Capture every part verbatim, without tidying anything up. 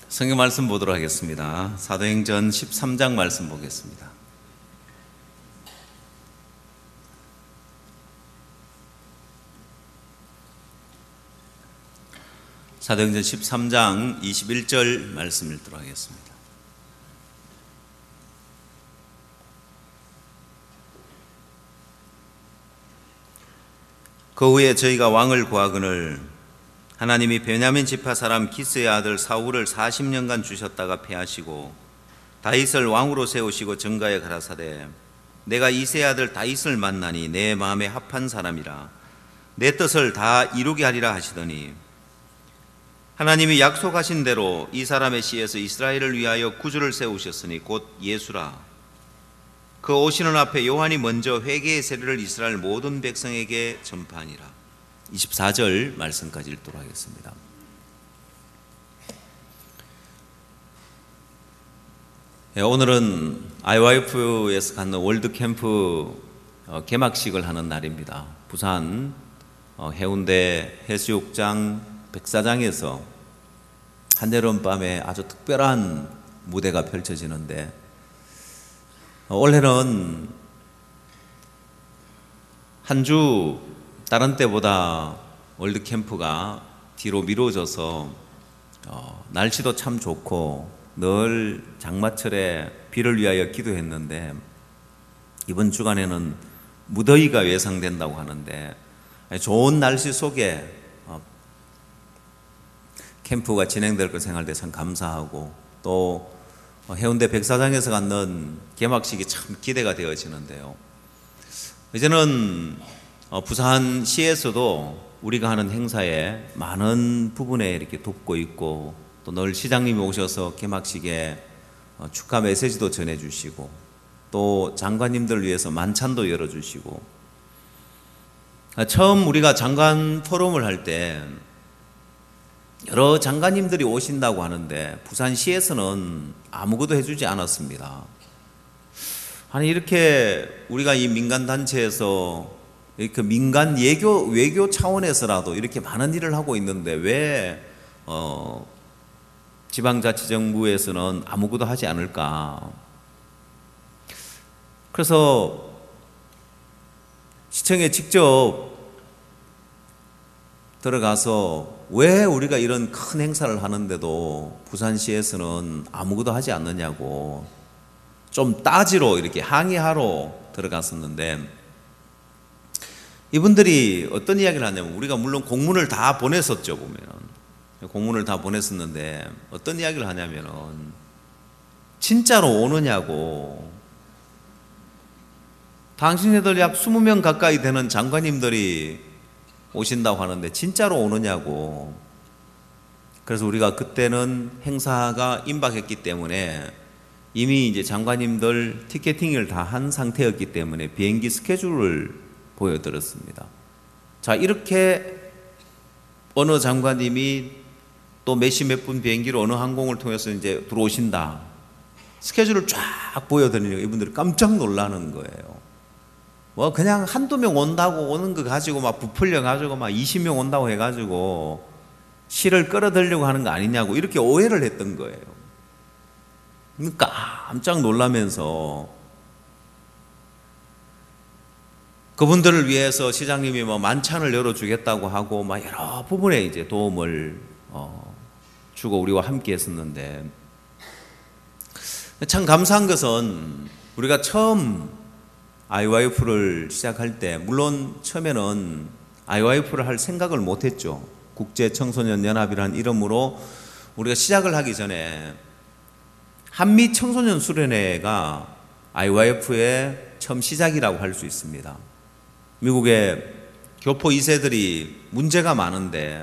성경 말씀 보도록 하겠습니다. 사도행전 십삼 장 말씀 보겠습니다. 사도행전 십삼 장 이십일 절 말씀 읽도록 하겠습니다. 그 후에 저희가 왕을 구하거늘 하나님이 베냐민 지파 사람 기스의 아들 사울을 사십 년간 주셨다가 패하시고 다윗을 왕으로 세우시고 정가에 가라사대 내가 이새의 아들 다윗을 만나니 내 마음에 합한 사람이라 내 뜻을 다 이루게 하리라 하시더니 하나님이 약속하신 대로 이 사람의 씨에서 이스라엘을 위하여 구주를 세우셨으니 곧 예수라. 그 오시는 앞에 요한이 먼저 회개의 세례를 이스라엘 모든 백성에게 전파하니라. 이십사 절 말씀까지 읽도록 하겠습니다. 네, 오늘은 아이와이에프에서 갖는 월드캠프 개막식을 하는 날입니다. 부산 해운대 해수욕장 백사장에서 한여름밤에 아주 특별한 무대가 펼쳐지는데 올해는 한 주 다른 때보다 월드캠프가 뒤로 미뤄져서 어, 날씨도 참 좋고 늘 장마철에 비를 위하여 기도했는데 이번 주간에는 무더위가 예상된다고 하는데 좋은 날씨 속에 어, 캠프가 진행될 걸 생각할 때 참 감사하고 또 해운대 백사장에서 갖는 개막식이 참 기대가 되어지는데요. 이제는 부산시에서도 우리가 하는 행사에 많은 부분에 이렇게 돕고 있고 또 늘 시장님이 오셔서 개막식에 축하 메시지도 전해주시고 또 장관님들 위해서 만찬도 열어주시고 처음 우리가 장관 포럼을 할 때 여러 장관님들이 오신다고 하는데 부산시에서는 아무것도 해주지 않았습니다. 아니 이렇게 우리가 이 민간단체에서 이렇게 민간 예교, 외교 차원에서라도 이렇게 많은 일을 하고 있는데 왜 어, 지방자치정부에서는 아무것도 하지 않을까? 그래서 시청에 직접 들어가서 왜 우리가 이런 큰 행사를 하는데도 부산시에서는 아무것도 하지 않느냐고 좀 따지러 이렇게 항의하러 들어갔었는데 이분들이 어떤 이야기를 하냐면 우리가 물론 공문을 다 보냈었죠. 보면 공문을 다 보냈었는데 어떤 이야기를 하냐면은 진짜로 오느냐고 당신네들 약 이십 명 가까이 되는 장관님들이 오신다고 하는데 진짜로 오느냐고. 그래서 우리가 그때는 행사가 임박했기 때문에 이미 이제 장관님들 티켓팅을 다 한 상태였기 때문에 비행기 스케줄을 보여드렸습니다. 자, 이렇게 어느 장관님이 또 몇시 몇 분 비행기로 어느 항공을 통해서 이제 들어오신다. 스케줄을 쫙 보여드리니까 이분들이 깜짝 놀라는 거예요. 뭐 그냥 한두 명 온다고 오는 거 가지고 막 부풀려 가지고 막 이십 명 온다고 해가지고 시를 끌어들려고 하는 거 아니냐고 이렇게 오해를 했던 거예요. 그러니까 깜짝 놀라면서 그분들을 위해서 시장님이 뭐 만찬을 열어주겠다고 하고 막 여러 부분에 이제 도움을 어 주고 우리와 함께 했었는데 참 감사한 것은 우리가 처음 아이와이에프를 시작할 때 물론 처음에는 아이와이에프를 할 생각을 못했죠. 국제청소년연합이라는 이름으로 우리가 시작을 하기 전에 한미청소년수련회가 아이와이에프의 처음 시작이라고 할 수 있습니다. 미국의 교포 이 세들이 문제가 많은데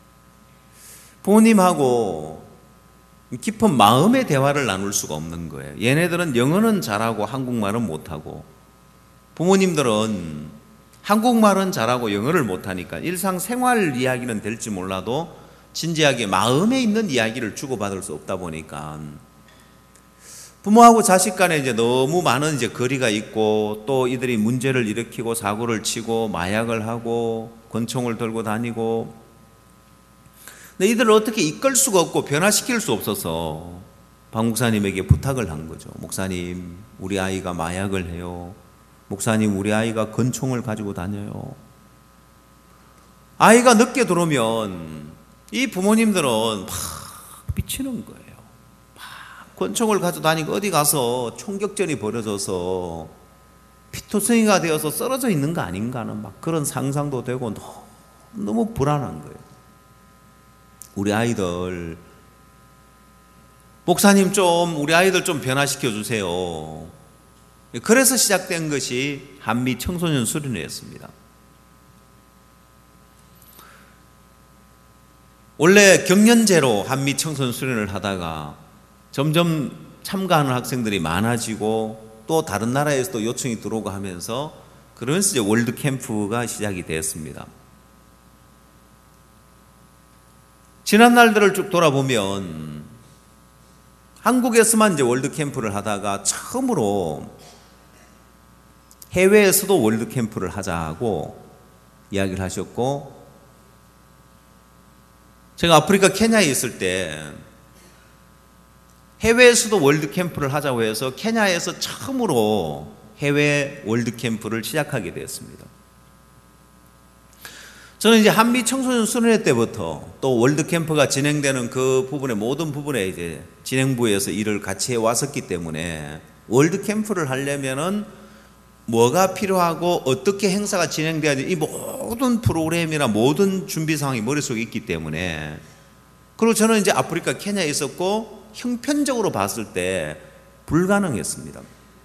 부모님하고 깊은 마음의 대화를 나눌 수가 없는 거예요. 얘네들은 영어는 잘하고 한국말은 못하고 부모님들은 한국말은 잘하고 영어를 못하니까 일상생활 이야기는 될지 몰라도 진지하게 마음에 있는 이야기를 주고받을 수 없다 보니까 부모하고 자식 간에 이제 너무 많은 이제 거리가 있고 또 이들이 문제를 일으키고 사고를 치고 마약을 하고 권총을 들고 다니고 근데 이들을 어떻게 이끌 수가 없고 변화시킬 수 없어서 박 목사님에게 부탁을 한 거죠. 목사님, 우리 아이가 마약을 해요. 목사님, 우리 아이가 권총을 가지고 다녀요. 아이가 늦게 들어오면 이 부모님들은 막 미치는 거예요. 막 권총을 가지고 다니고 어디 가서 총격전이 벌어져서 피투성이가 되어서 쓰러져 있는 거 아닌가 하는 막 그런 상상도 되고 너무, 너무 불안한 거예요. 우리 아이들, 목사님 좀 우리 아이들 좀 변화시켜 주세요. 그래서 시작된 것이 한미 청소년 수련회였습니다. 원래 경년제로 한미 청소년 수련을 하다가 점점 참가하는 학생들이 많아지고 또 다른 나라에서도 요청이 들어오고 하면서 그러면서 이제 월드 캠프가 시작이 되었습니다. 지난 날들을 쭉 돌아보면 한국에서만 이제 월드 캠프를 하다가 처음으로 해외에서도 월드 캠프를 하자고 이야기를 하셨고, 제가 아프리카 케냐에 있을 때 해외에서도 월드 캠프를 하자고 해서 케냐에서 처음으로 해외 월드 캠프를 시작하게 되었습니다. 저는 이제 한미 청소년 수련회 때부터 또 월드 캠프가 진행되는 그 부분의 모든 부분에 이제 진행부에서 일을 같이 해 왔었기 때문에 월드 캠프를 하려면은 뭐가 필요하고 어떻게 행사가 진행돼야 돼, 이 모든 프로그램이나 모든 준비 상황이 머릿속에 있기 때문에, 그리고 저는 이제 아프리카 케냐에 있었고 형편적으로 봤을 때 불가능했습니다.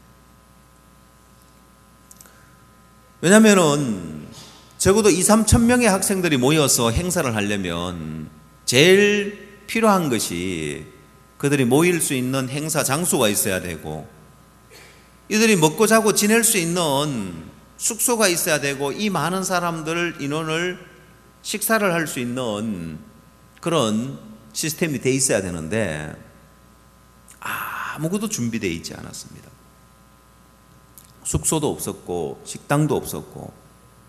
왜냐면은 적어도 이삼천 명의 학생들이 모여서 행사를 하려면 제일 필요한 것이 그들이 모일 수 있는 행사 장소가 있어야 되고, 이들이 먹고 자고 지낼 수 있는 숙소가 있어야 되고, 이 많은 사람들 인원을 식사를 할 수 있는 그런 시스템이 돼 있어야 되는데 아무것도 준비되어 있지 않았습니다. 숙소도 없었고 식당도 없었고.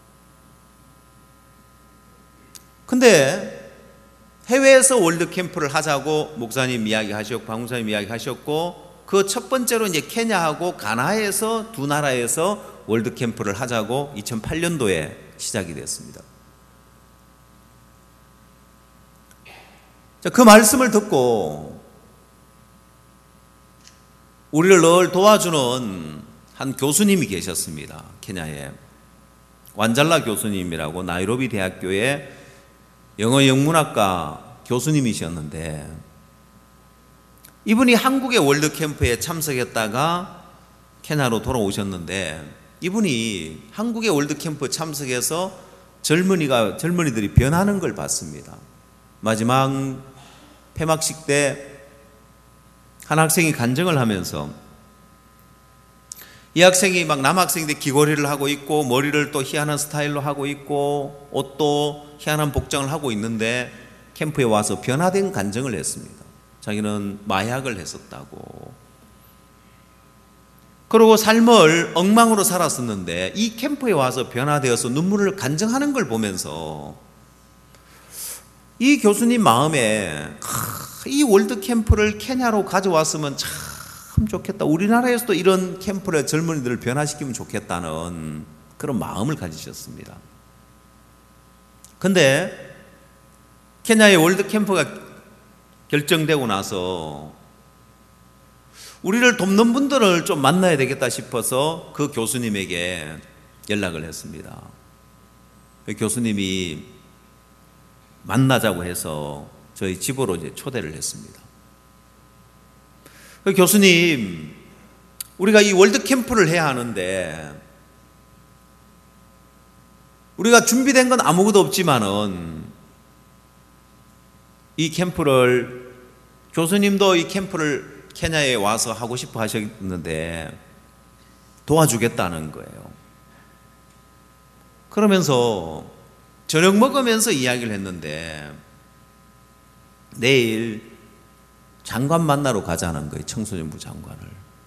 근데 해외에서 월드 캠프를 하자고 목사님 이야기하셨고 박 목사님 이야기하셨고, 그 첫 번째로 이제 케냐하고 가나에서 두 나라에서 월드 캠프를 하자고 이천팔 년도에 시작이 됐습니다. 자, 그 말씀을 듣고 우리를 늘 도와주는 한 교수님이 계셨습니다. 케냐에 완잘라 교수님이라고 나이로비 대학교의 영어 영문학과 교수님이셨는데, 이분이 한국의 월드 캠프에 참석했다가 케냐로 돌아오셨는데, 이분이 한국의 월드 캠프 참석해서 젊은이가 젊은이들이 변하는 걸 봤습니다. 마지막 폐막식 때 한 학생이 간증을 하면서, 이 학생이 막 남학생인데 귀걸이를 하고 있고 머리를 또 희한한 스타일로 하고 있고 옷도 희한한 복장을 하고 있는데 캠프에 와서 변화된 간증을 했습니다. 자기는 마약을 했었다고. 그리고 삶을 엉망으로 살았었는데 이 캠프에 와서 변화되어서 눈물을 간증하는 걸 보면서 이 교수님 마음에 이 월드 캠프를 케냐로 가져왔으면 참 좋겠다. 우리나라에서도 이런 캠프를 젊은이들을 변화시키면 좋겠다는 그런 마음을 가지셨습니다. 근데 케냐의 월드 캠프가 결정되고 나서 우리를 돕는 분들을 좀 만나야 되겠다 싶어서 그 교수님에게 연락을 했습니다. 그 교수님이 만나자고 해서 저희 집으로 이제 초대를 했습니다. 그 교수님, 우리가 이 월드 캠프를 해야 하는데 우리가 준비된 건 아무것도 없지만은 이 캠프를, 교수님도 이 캠프를 케냐에 와서 하고 싶어 하셨는데 도와주겠다는 거예요. 그러면서 저녁 먹으면서 이야기를 했는데 내일 장관 만나러 가자는 거예요. 청소년부 장관을.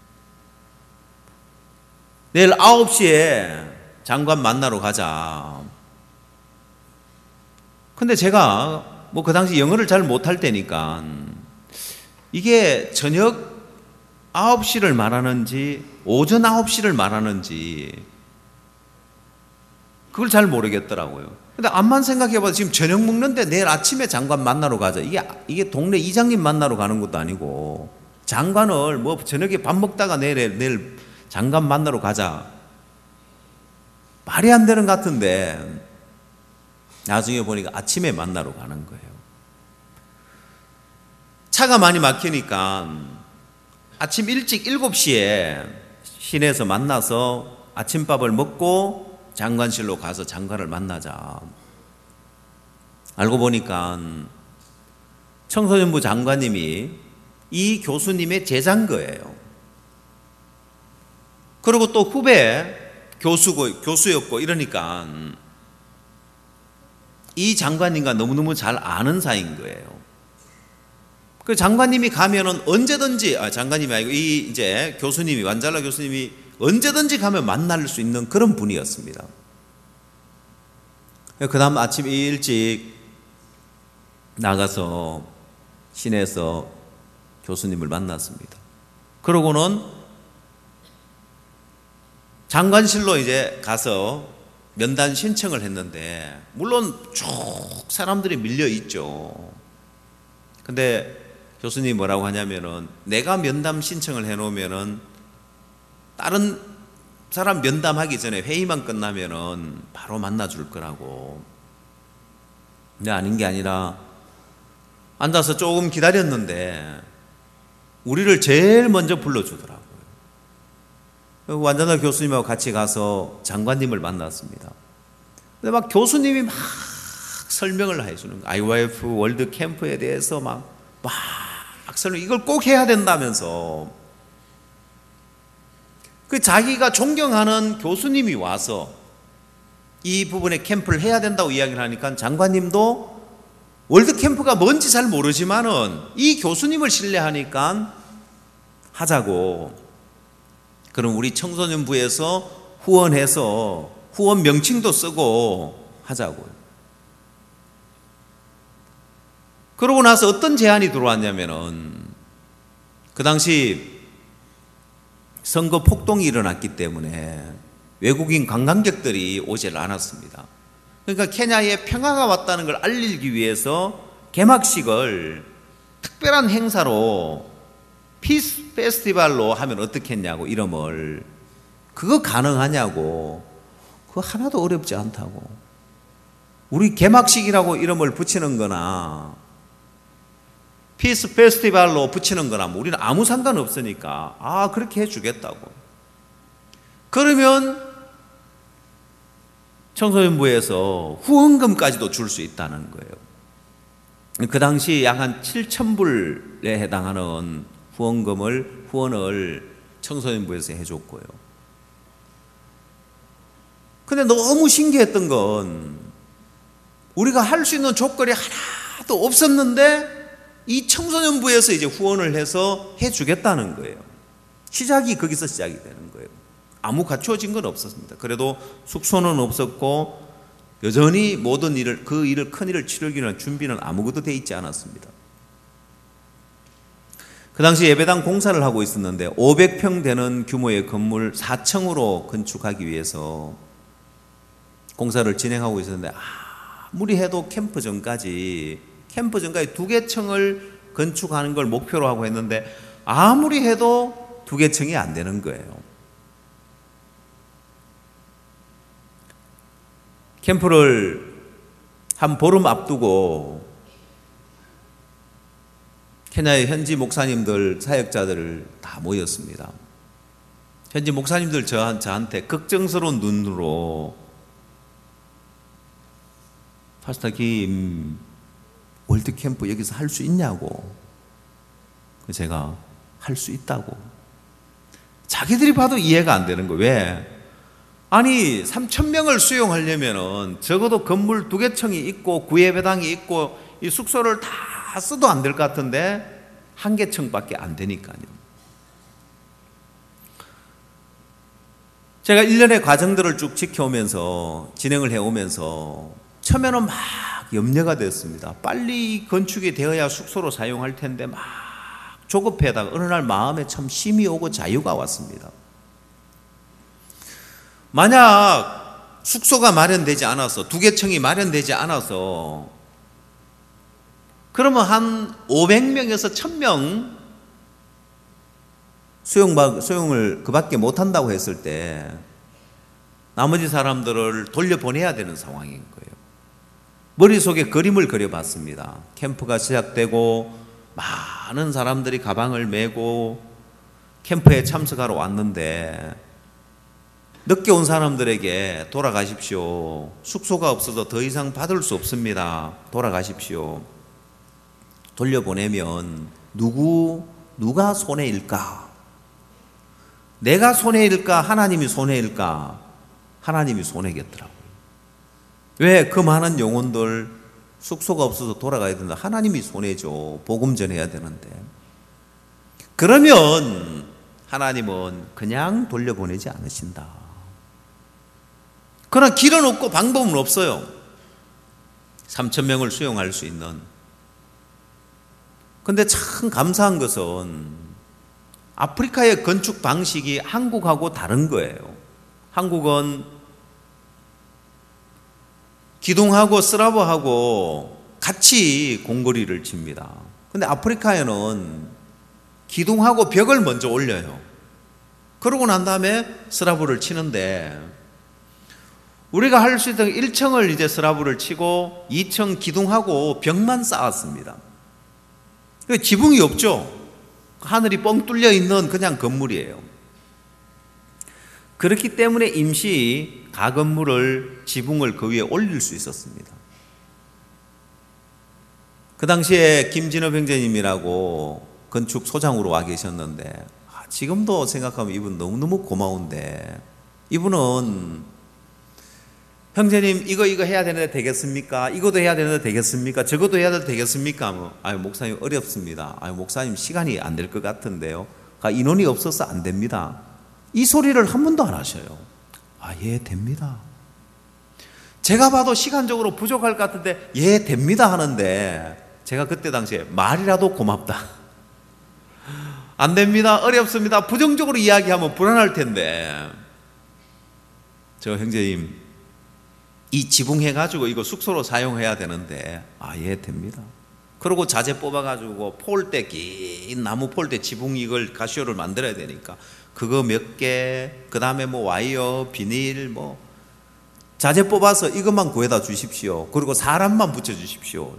내일 아홉 시에 장관 만나러 가자. 근데 제가 뭐 그 당시 영어를 잘 못할 때니까 이게 저녁 아홉 시를 말하는지 오전 아홉 시를 말하는지 그걸 잘 모르겠더라고요. 근데 암만 생각해봐도 지금 저녁 먹는데 내일 아침에 장관 만나러 가자. 이게, 이게 동네 이장님 만나러 가는 것도 아니고 장관을 뭐 저녁에 밥 먹다가 내일, 내일 장관 만나러 가자. 말이 안 되는 것 같은데 나중에 보니까 아침에 만나러 가는 거예요. 차가 많이 막히니까 아침 일찍 일곱 시에 시내에서 만나서 아침밥을 먹고 장관실로 가서 장관을 만나자. 알고 보니까 청소년부 장관님이 이 교수님의 제자인 거예요. 그리고 또 후배 교수고, 교수였고 이러니까 이 장관님과 너무너무 잘 아는 사이인 거예요. 그 장관님이 가면은 언제든지, 아, 장관님이 아니고 이 이제 교수님이, 완잘라 교수님이 언제든지 가면 만날 수 있는 그런 분이었습니다. 그 다음 아침 일찍 나가서 시내에서 교수님을 만났습니다. 그러고는 장관실로 이제 가서 면담 신청을 했는데, 물론 쭉 사람들이 밀려 있죠. 근데 교수님이 뭐라고 하냐면은, 내가 면담 신청을 해놓으면은 다른 사람 면담하기 전에 회의만 끝나면은 바로 만나줄 거라고. 근데 아닌 게 아니라 앉아서 조금 기다렸는데 우리를 제일 먼저 불러주더라고요. 완전한 교수님하고 같이 가서 장관님을 만났습니다. 근데 막 교수님이 막 설명을 해주는 거예요. 아이와이에프 월드 캠프에 대해서 막, 막 설명, 이걸 꼭 해야 된다면서. 그 자기가 존경하는 교수님이 와서 이 부분에 캠프를 해야 된다고 이야기를 하니까 장관님도 월드 캠프가 뭔지 잘 모르지만은 이 교수님을 신뢰하니까 하자고. 그럼 우리 청소년부에서 후원해서 후원 명칭도 쓰고 하자고요. 그러고 나서 어떤 제안이 들어왔냐면은, 그 당시 선거 폭동이 일어났기 때문에 외국인 관광객들이 오질 않았습니다. 그러니까 케냐에 평화가 왔다는 걸 알리기 위해서 개막식을 특별한 행사로 피스 페스티벌로 하면 어떻겠냐고, 이름을. 그거 가능하냐고. 그거 하나도 어렵지 않다고. 우리 개막식이라고 이름을 붙이는 거나 피스 페스티벌로 붙이는 거나 뭐 우리는 아무 상관없으니까, 아, 그렇게 해주겠다고. 그러면 청소년부에서 후원금까지도 줄 수 있다는 거예요. 그 당시 약 한 칠천 불에 해당하는 후원금을, 후원을 청소년부에서 해줬고요. 근데 너무 신기했던 건, 우리가 할 수 있는 조건이 하나도 없었는데 이 청소년부에서 이제 후원을 해서 해주겠다는 거예요. 시작이 거기서 시작이 되는 거예요. 아무 갖추어진 건 없었습니다. 그래도 숙소는 없었고 여전히 모든 일을, 그 일을, 큰 일을 치르기 위한 준비는 아무것도 돼 있지 않았습니다. 그 당시 예배당 공사를 하고 있었는데 오백 평 되는 규모의 건물 사 층으로 건축하기 위해서 공사를 진행하고 있었는데, 아무리 해도 캠프 전까지 캠프 전까지 두 개 층을 건축하는 걸 목표로 하고 했는데 아무리 해도 두 개 층이 안 되는 거예요. 캠프를 한 보름 앞두고 케냐의 현지 목사님들, 사역자들을 다 모였습니다. 현지 목사님들 저한테 걱정스러운 눈으로, 파스터 김, 월드캠프 여기서 할 수 있냐고. 제가 할 수 있다고. 자기들이 봐도 이해가 안 되는 거예요. 왜? 아니, 삼천 명을 수용하려면은 적어도 건물 두 개 층이 있고 구예배당이 있고 이 숙소를 다 써도 안 될 것 같은데 한 개 층밖에 안 되니까요. 제가 일 년의 과정들을 쭉 지켜오면서 진행을 해오면서 처음에는 막 염려가 됐습니다. 빨리 건축이 되어야 숙소로 사용할 텐데 막 조급해다가 어느 날 마음에 참 쉼이 오고 자유가 왔습니다. 만약 숙소가 마련되지 않아서, 두개청이 마련되지 않아서, 그러면 한 오백 명에서 천 명 수용, 수용을 그 밖에 못한다고 했을 때 나머지 사람들을 돌려보내야 되는 상황인 거예요. 머릿속에 그림을 그려봤습니다. 캠프가 시작되고 많은 사람들이 가방을 메고 캠프에 참석하러 왔는데 늦게 온 사람들에게 돌아가십시오. 숙소가 없어서 더 이상 받을 수 없습니다. 돌아가십시오. 돌려보내면 누구, 누가 손해일까? 내가 손해일까? 하나님이 손해일까? 하나님이 손해겠더라고요. 왜? 그 많은 영혼들 숙소가 없어서 돌아가야 된다. 하나님이 손해죠. 복음 전해야 되는데. 그러면 하나님은 그냥 돌려보내지 않으신다. 그러나 길은 없고 방법은 없어요. 삼천 명을 수용할 수 있는. 근데 참 감사한 것은 아프리카의 건축 방식이 한국하고 다른 거예요. 한국은 기둥하고 스라브하고 같이 공거리를 칩니다. 근데 아프리카에는 기둥하고 벽을 먼저 올려요. 그러고 난 다음에 스라브를 치는데, 우리가 할 수 있던 일 층을 이제 스라브를 치고 이 층 기둥하고 벽만 쌓았습니다. 지붕이 없죠. 하늘이 뻥 뚫려 있는 그냥 건물이에요. 그렇기 때문에 임시 가건물을, 지붕을 그 위에 올릴 수 있었습니다. 그 당시에 김진업 형제님이라고 건축 소장으로 와 계셨는데, 아, 지금도 생각하면 이분 너무너무 고마운데, 이분은 형제님 이거 이거 해야 되는데 되겠습니까? 이것도 해야 되는데 되겠습니까? 저것도 해야 되는데 되겠습니까? 뭐, 아유 목사님 어렵습니다. 아유 목사님 시간이 안 될 것 같은데요. 아, 인원이 없어서 안 됩니다. 이 소리를 한 번도 안 하셔요. 아, 예, 됩니다. 제가 봐도 시간적으로 부족할 것 같은데 예, 됩니다 하는데, 제가 그때 당시에 말이라도 고맙다. 안 됩니다. 어렵습니다. 부정적으로 이야기하면 불안할 텐데, 저 형제님 이 지붕 해가지고 이거 숙소로 사용해야 되는데, 아, 예, 됩니다. 그리고 자재 뽑아가지고 폴대, 긴 나무 폴대 지붕 이걸 가시오를 만들어야 되니까 그거 몇 개, 그 다음에 뭐 와이어, 비닐, 뭐 자재 뽑아서 이것만 구해다 주십시오. 그리고 사람만 붙여주십시오.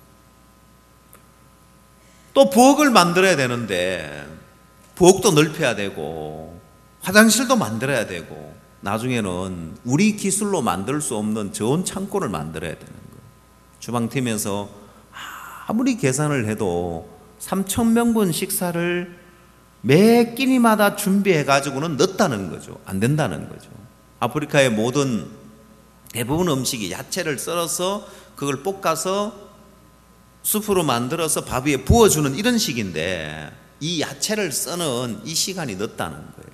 또 부엌을 만들어야 되는데 부엌도 넓혀야 되고 화장실도 만들어야 되고, 나중에는 우리 기술로 만들 수 없는 저온 창고를 만들어야 되는 거예요. 주방팀에서 아무리 계산을 해도 삼천 명분 식사를 매 끼니마다 준비해가지고는 넣었다는 거죠. 안 된다는 거죠. 아프리카의 모든 대부분 음식이 야채를 썰어서 그걸 볶아서 수프로 만들어서 밥 위에 부어주는 이런 식인데, 이 야채를 써는 이 시간이 넣었다는 거예요.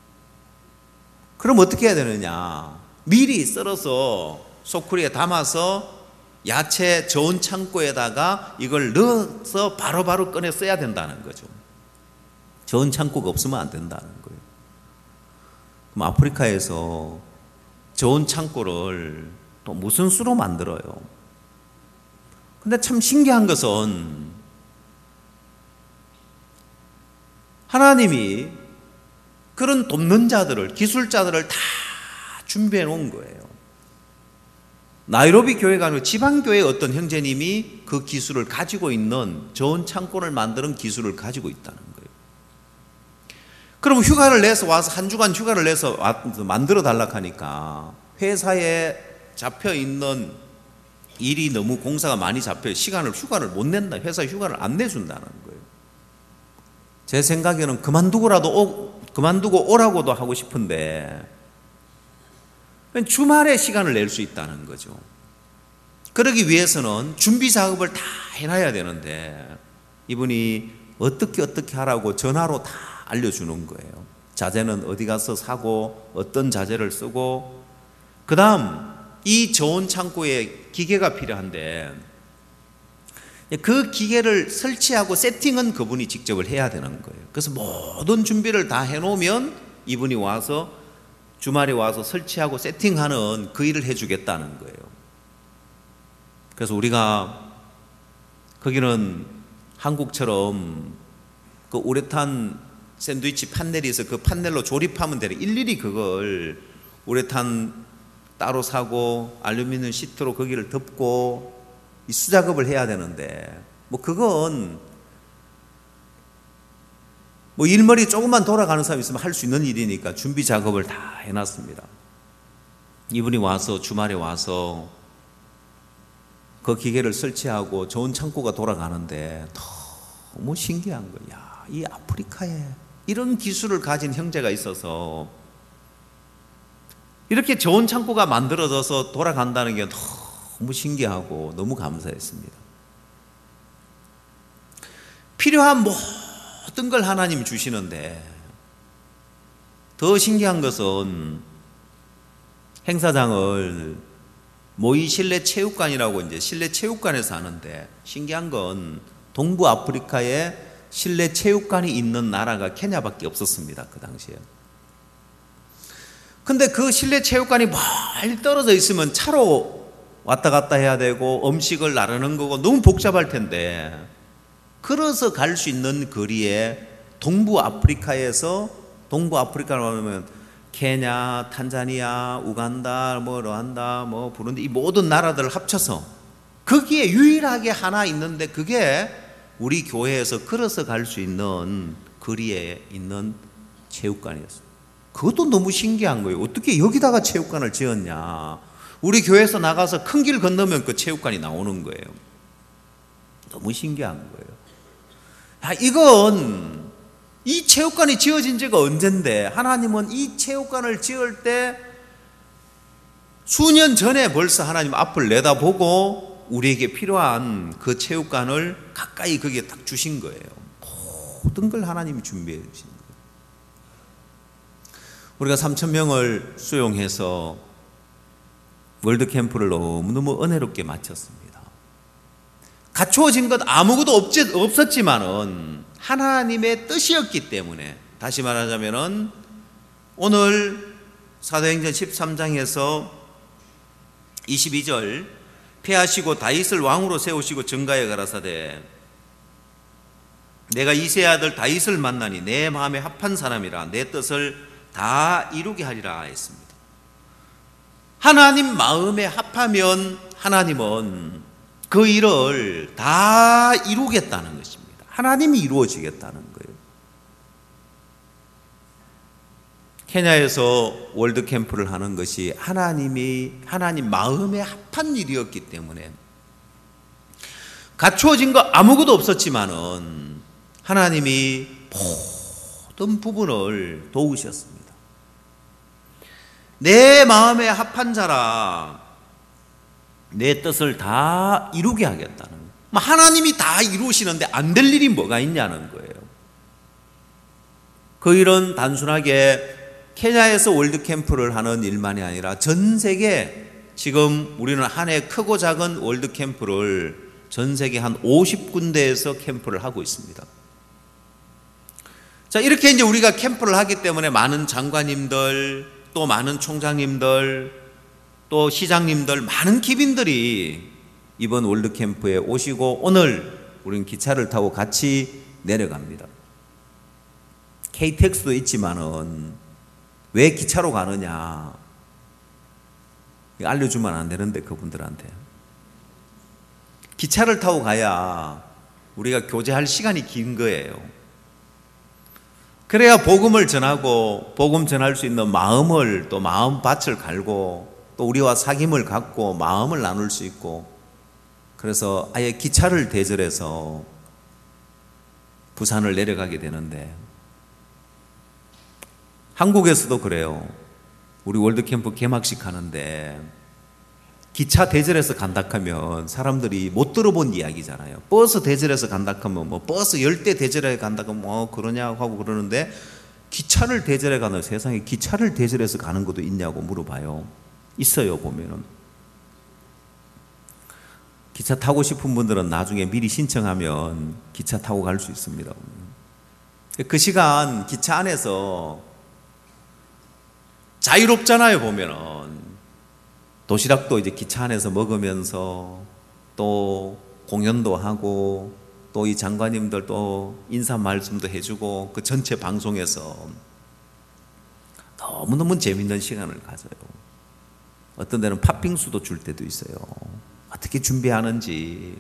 그럼 어떻게 해야 되느냐? 미리 썰어서 소쿠리에 담아서 야채 저온 창고에다가 이걸 넣어서 바로바로 꺼내 써야 된다는 거죠. 저온 창고가 없으면 안 된다는 거예요. 그럼 아프리카에서 저온 창고를 또 무슨 수로 만들어요? 근데 참 신기한 것은 하나님이 그런 돕는 자들을, 기술자들을 다 준비해 놓은 거예요. 나이로비 교회가 아니고 지방교회의 어떤 형제님이 그 기술을 가지고 있는, 저온 창고를 만드는 기술을 가지고 있다는 거예요. 그럼 휴가를 내서 와서 한 주간 휴가를 내서 만들어 달라고 하니까 회사에 잡혀 있는 일이 너무 공사가 많이 잡혀 시간을, 휴가를 못 낸다. 회사 휴가를 안 내준다는 거예요. 제 생각에는 그만두고라도 오, 그만두고 오라고도 하고 싶은데 주말에 시간을 낼 수 있다는 거죠. 그러기 위해서는 준비 작업을 다 해놔야 되는데 이분이 어떻게 어떻게 하라고 전화로 다 알려주는 거예요. 자재는 어디 가서 사고 어떤 자재를 쓰고, 그 다음 이 좋은 창고에 기계가 필요한데 그 기계를 설치하고 세팅은 그분이 직접 해야 되는 거예요. 그래서 모든 준비를 다 해놓으면 이분이 와서 주말에 와서 설치하고 세팅하는 그 일을 해주겠다는 거예요. 그래서 우리가 거기는 한국처럼 그 우레탄 샌드위치 판넬이 있어 그 판넬로 조립하면 되래. 일일이 그걸 우레탄 따로 사고 알루미늄 시트로 거기를 덮고 이 수작업을 해야 되는데 뭐 그건 뭐 일머리 조금만 돌아가는 사람이 있으면 할 수 있는 일이니까 준비 작업을 다 해놨습니다. 이분이 와서 주말에 와서 그 기계를 설치하고 좋은 창고가 돌아가는데 너무 신기한 거야. 이 아프리카에 이런 기술을 가진 형제가 있어서 이렇게 좋은 창고가 만들어져서 돌아간다는 게 너무 신기하고 너무 감사했습니다. 필요한 모든 걸 하나님이 주시는데 더 신기한 것은 행사장을 모이 실내 체육관이라고 이제 실내 체육관에서 하는데 신기한 건 동부 아프리카에 실내 체육관이 있는 나라가 케냐밖에 없었습니다. 그 당시에. 근데 그 실내 체육관이 멀리 떨어져 있으면 차로 왔다 갔다 해야 되고 음식을 나르는 거고 너무 복잡할 텐데 걸어서 갈 수 있는 거리에 동부 아프리카에서 동부 아프리카로 하면 케냐, 탄자니아, 우간다, 뭐 르완다, 뭐 부룬디 이 모든 나라들을 합쳐서 거기에 유일하게 하나 있는데 그게 우리 교회에서 걸어서 갈 수 있는 거리에 있는 체육관이었어요. 그것도 너무 신기한 거예요. 어떻게 여기다가 체육관을 지었냐. 우리 교회에서 나가서 큰 길 건너면 그 체육관이 나오는 거예요. 너무 신기한 거예요. 야, 이건 이 체육관이 지어진 지가 언젠데 하나님은 이 체육관을 지을 때 수년 전에 벌써 하나님 앞을 내다보고 우리에게 필요한 그 체육관을 가까이 거기에 딱 주신 거예요. 모든 걸 하나님이 준비해 주신 거예요. 우리가 삼천 명을 수용해서 월드캠프를 너무너무 은혜롭게 마쳤습니다. 갖추어진 것 아무것도 없지, 없었지만은 하나님의 뜻이었기 때문에 다시 말하자면은 오늘 사도행전 십삼 장에서 이십이 절 패하시고 다윗을 왕으로 세우시고 전가에 가라사대 내가 이새의 아들 다윗을 만나니 내 마음에 합한 사람이라 내 뜻을 다 이루게 하리라 했습니다. 하나님 마음에 합하면 하나님은 그 일을 다 이루겠다는 것입니다. 하나님이 이루어지겠다는 거예요. 케냐에서 월드캠프를 하는 것이 하나님이 하나님 마음에 합한 일이었기 때문에 갖추어진 거 아무것도 없었지만은 하나님이 모든 부분을 도우셨습니다. 내 마음에 합한 자라 내 뜻을 다 이루게 하겠다는 거예요. 하나님이 다 이루시는데 안 될 일이 뭐가 있냐는 거예요. 그 일은 단순하게 케냐에서 월드캠프를 하는 일만이 아니라 전 세계 지금 우리는 한 해 크고 작은 월드캠프를 전 세계 한 오십 군데에서 캠프를 하고 있습니다. 자, 이렇게 이제 우리가 캠프를 하기 때문에 많은 장관님들, 또 많은 총장님들, 또 시장님들, 많은 기빈들이 이번 월드캠프에 오시고 오늘 우리는 기차를 타고 같이 내려갑니다. 케이티엑스도 있지만은 왜 기차로 가느냐 알려주면 안 되는데 그분들한테 기차를 타고 가야 우리가 교제할 시간이 긴 거예요. 그래야 복음을 전하고 복음 전할 수 있는 마음을 또 마음밭을 갈고 또 우리와 사귐을 갖고 마음을 나눌 수 있고 그래서 아예 기차를 대절해서 부산을 내려가게 되는데 한국에서도 그래요. 우리 월드캠프 개막식 하는데 기차 대절해서 간다 하면 사람들이 못 들어본 이야기잖아요. 버스 대절해서 간다 하면 뭐 버스 열 대 대절해 간다 하면 뭐 그러냐고 하고 그러는데 기차를 대절해 가는 세상에 기차를 대절해서 가는 것도 있냐고 물어봐요. 있어요 보면은. 기차 타고 싶은 분들은 나중에 미리 신청하면 기차 타고 갈 수 있습니다. 그 시간 기차 안에서 자유롭잖아요. 보면은 도시락도 이제 기차 안에서 먹으면서 또 공연도 하고 또 이 장관님들 또 인사 말씀도 해주고 그 전체 방송에서 너무너무 재밌는 시간을 가져요. 어떤 데는 팥빙수도 줄 때도 있어요. 어떻게 준비하는지.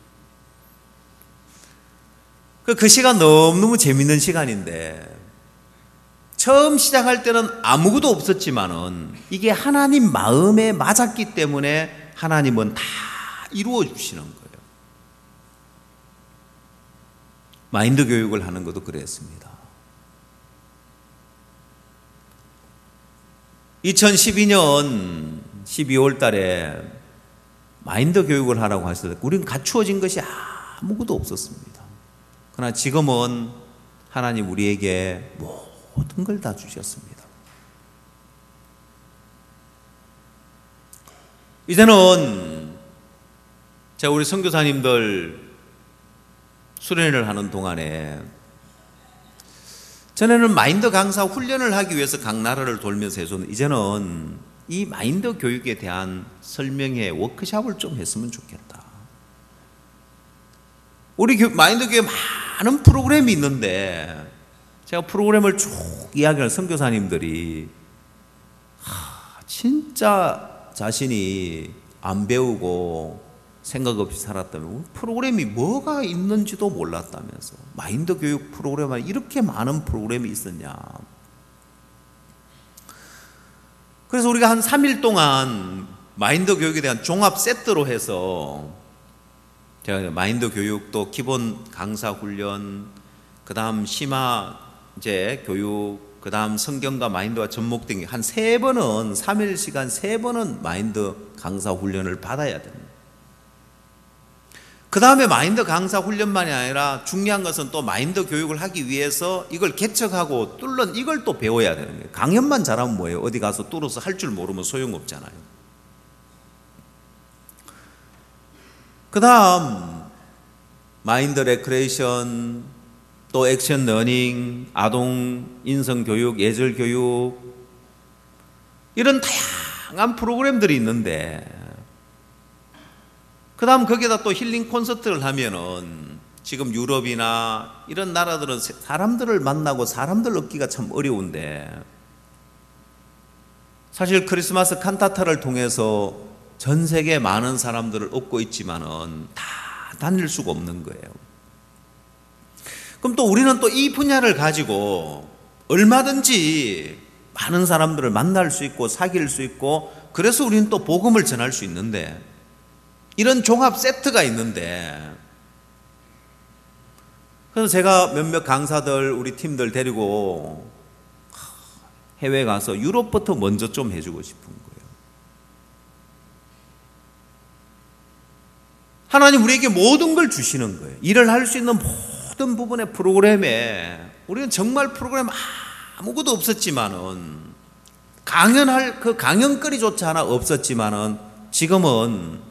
그 시간 너무너무 재밌는 시간인데 처음 시작할 때는 아무것도 없었지만은 이게 하나님 마음에 맞았기 때문에 하나님은 다 이루어 주시는 거예요. 마인드 교육을 하는 것도 그랬습니다. 이천십이 년 십이월 달에 마인드 교육을 하라고 했을 때 우리는 갖추어진 것이 아무것도 없었습니다. 그러나 지금은 하나님 우리에게 모든 걸 다 주셨습니다. 이제는 제가 우리 선교사님들 수련회를 하는 동안에 전에는 마인드 강사 훈련을 하기 위해서 각 나라를 돌면서 해줬는데 이제는 이 마인드 교육에 대한 설명회 워크숍을 좀 했으면 좋겠다. 우리 마인드 교육에 많은 프로그램이 있는데 제가 프로그램을 쭉 이야기하는 선교사님들이 하, 진짜 자신이 안 배우고 생각 없이 살았다면 프로그램이 뭐가 있는지도 몰랐다면서 마인드 교육 프로그램 안에 이렇게 많은 프로그램이 있었냐. 그래서 우리가 한 삼 일 동안 마인드 교육에 대한 종합 세트로 해서 제가 마인드 교육도 기본 강사 훈련, 그 다음 심화 이제 교육, 그 다음 성경과 마인드와 접목된 게 한 세 번은 삼 일 시간 세 번은 마인드 강사 훈련을 받아야 됩니다. 그 다음에 마인드 강사 훈련만이 아니라 중요한 것은 또 마인드 교육을 하기 위해서 이걸 개척하고 뚫는 이걸 또 배워야 되는 거예요. 강연만 잘하면 뭐예요? 어디 가서 뚫어서 할 줄 모르면 소용없잖아요. 그 다음 마인드 레크레이션, 또 액션 러닝, 아동 인성 교육, 예절 교육 이런 다양한 프로그램들이 있는데 그 다음 거기에다 또 힐링 콘서트를 하면은 지금 유럽이나 이런 나라들은 사람들을 만나고 사람들 얻기가 참 어려운데 사실 크리스마스 칸타타를 통해서 전 세계 많은 사람들을 얻고 있지만은 다 다닐 수가 없는 거예요. 그럼 또 우리는 또 이 분야를 가지고 얼마든지 많은 사람들을 만날 수 있고 사귈 수 있고 그래서 우리는 또 복음을 전할 수 있는데 이런 종합 세트가 있는데 그래서 제가 몇몇 강사들 우리 팀들 데리고 해외 가서 유럽부터 먼저 좀 해주고 싶은 거예요. 하나님 우리에게 모든 걸 주시는 거예요. 일을 할 수 있는 모든 부분의 프로그램에 우리는 정말 프로그램 아무것도 없었지만은 강연할 그 강연거리조차 하나 없었지만은 지금은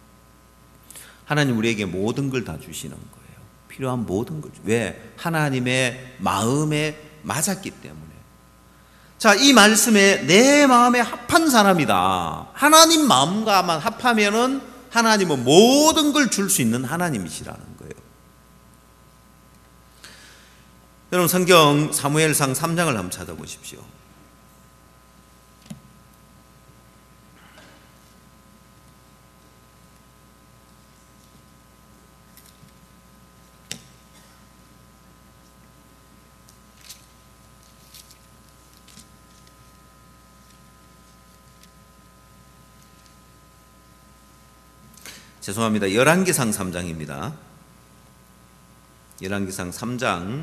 하나님 우리에게 모든 걸 다 주시는 거예요. 필요한 모든 걸. 왜? 하나님의 마음에 맞았기 때문에. 자, 이 말씀에 내 마음에 합한 사람이다. 하나님 마음과만 합하면은 하나님은 모든 걸 줄 수 있는 하나님이시라는 거예요. 여러분 성경 사무엘상 삼 장을 한번 찾아보십시오. 죄송합니다. 열왕기상 삼 장입니다. 열왕기상 삼 장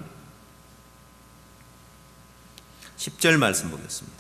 십 절 말씀 보겠습니다.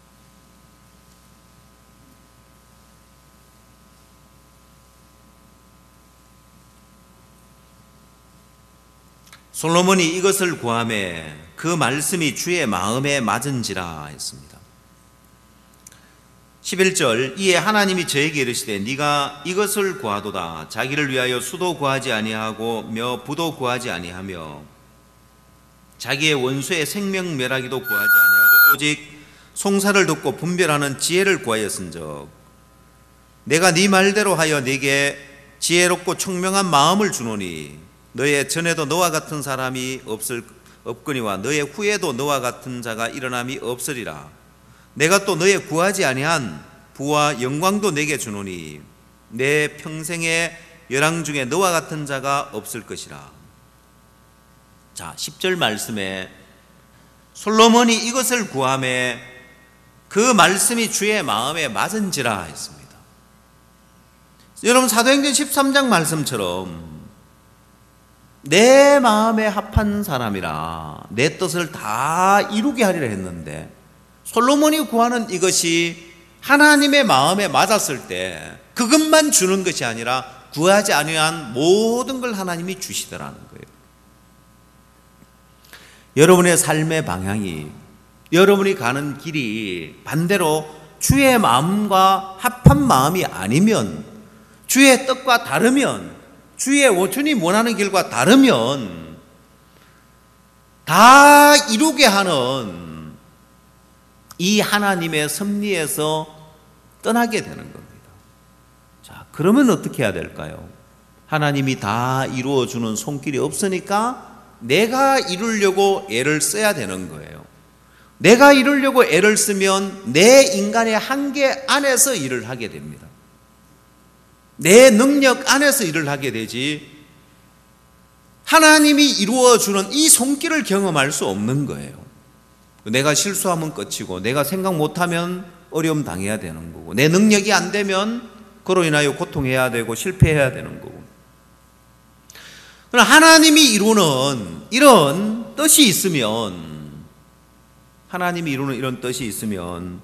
솔로몬이 이것을 구하매 그 말씀이 주의 마음에 맞은지라 했습니다. 십일 절 이에 하나님이 저에게 이르시되 네가 이것을 구하도다. 자기를 위하여 수도 구하지 아니하고 며 부도 구하지 아니하며 자기의 원수의 생명 멸하기도 구하지 아니하고 오직 송사를 듣고 분별하는 지혜를 구하였은즉 내가 네 말대로 하여 네게 지혜롭고 총명한 마음을 주노니 너의 전에도 너와 같은 사람이 없을 없거니와 너의 후에도 너와 같은 자가 일어남이 없으리라. 내가 또 너의 구하지 아니한 부와 영광도 내게 주노니 내 평생의 열왕 중에 너와 같은 자가 없을 것이라. 자, 십 절 말씀에 솔로몬이 이것을 구하매 그 말씀이 주의 마음에 맞은지라 했습니다. 여러분, 사도행전 십삼 장 말씀처럼 내 마음에 합한 사람이라 내 뜻을 다 이루게 하리라 했는데 솔로몬이 구하는 이것이 하나님의 마음에 맞았을 때 그것만 주는 것이 아니라 구하지 아니한 모든 걸 하나님이 주시더라는 거예요. 여러분의 삶의 방향이, 여러분이 가는 길이 반대로 주의 마음과 합한 마음이 아니면, 주의 뜻과 다르면, 주의 주님 원하는 길과 다르면 다 이루게 하는 이 하나님의 섭리에서 떠나게 되는 겁니다. 자, 그러면 어떻게 해야 될까요? 하나님이 다 이루어주는 손길이 없으니까 내가 이루려고 애를 써야 되는 거예요. 내가 이루려고 애를 쓰면 내 인간의 한계 안에서 일을 하게 됩니다. 내 능력 안에서 일을 하게 되지 하나님이 이루어주는 이 손길을 경험할 수 없는 거예요. 내가 실수하면 끝이고 내가 생각 못하면 어려움 당해야 되는 거고 내 능력이 안 되면 그로 인하여 고통해야 되고 실패해야 되는 거고. 그러나 하나님이 이루는 이런 뜻이 있으면, 하나님이 이루는 이런 뜻이 있으면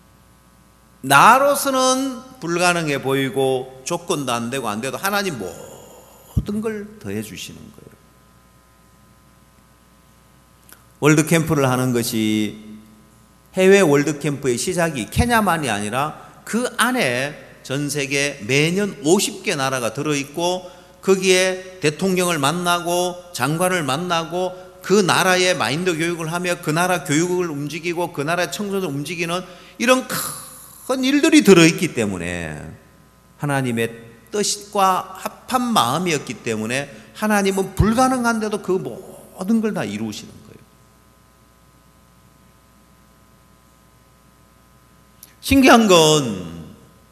나로서는 불가능해 보이고 조건도 안 되고 안 돼도 하나님 모든 걸 더해 주시는 거예요. 월드캠프를 하는 것이 해외 월드캠프의 시작이 케냐만이 아니라 그 안에 전 세계 매년 오십 개 나라가 들어있고 거기에 대통령을 만나고 장관을 만나고 그 나라의 마인드 교육을 하며 그 나라 교육을 움직이고 그 나라의 청소년을 움직이는 이런 큰 일들이 들어있기 때문에 하나님의 뜻과 합한 마음이었기 때문에 하나님은 불가능한데도 그 모든 걸 다 이루시는 거예요. 신기한 건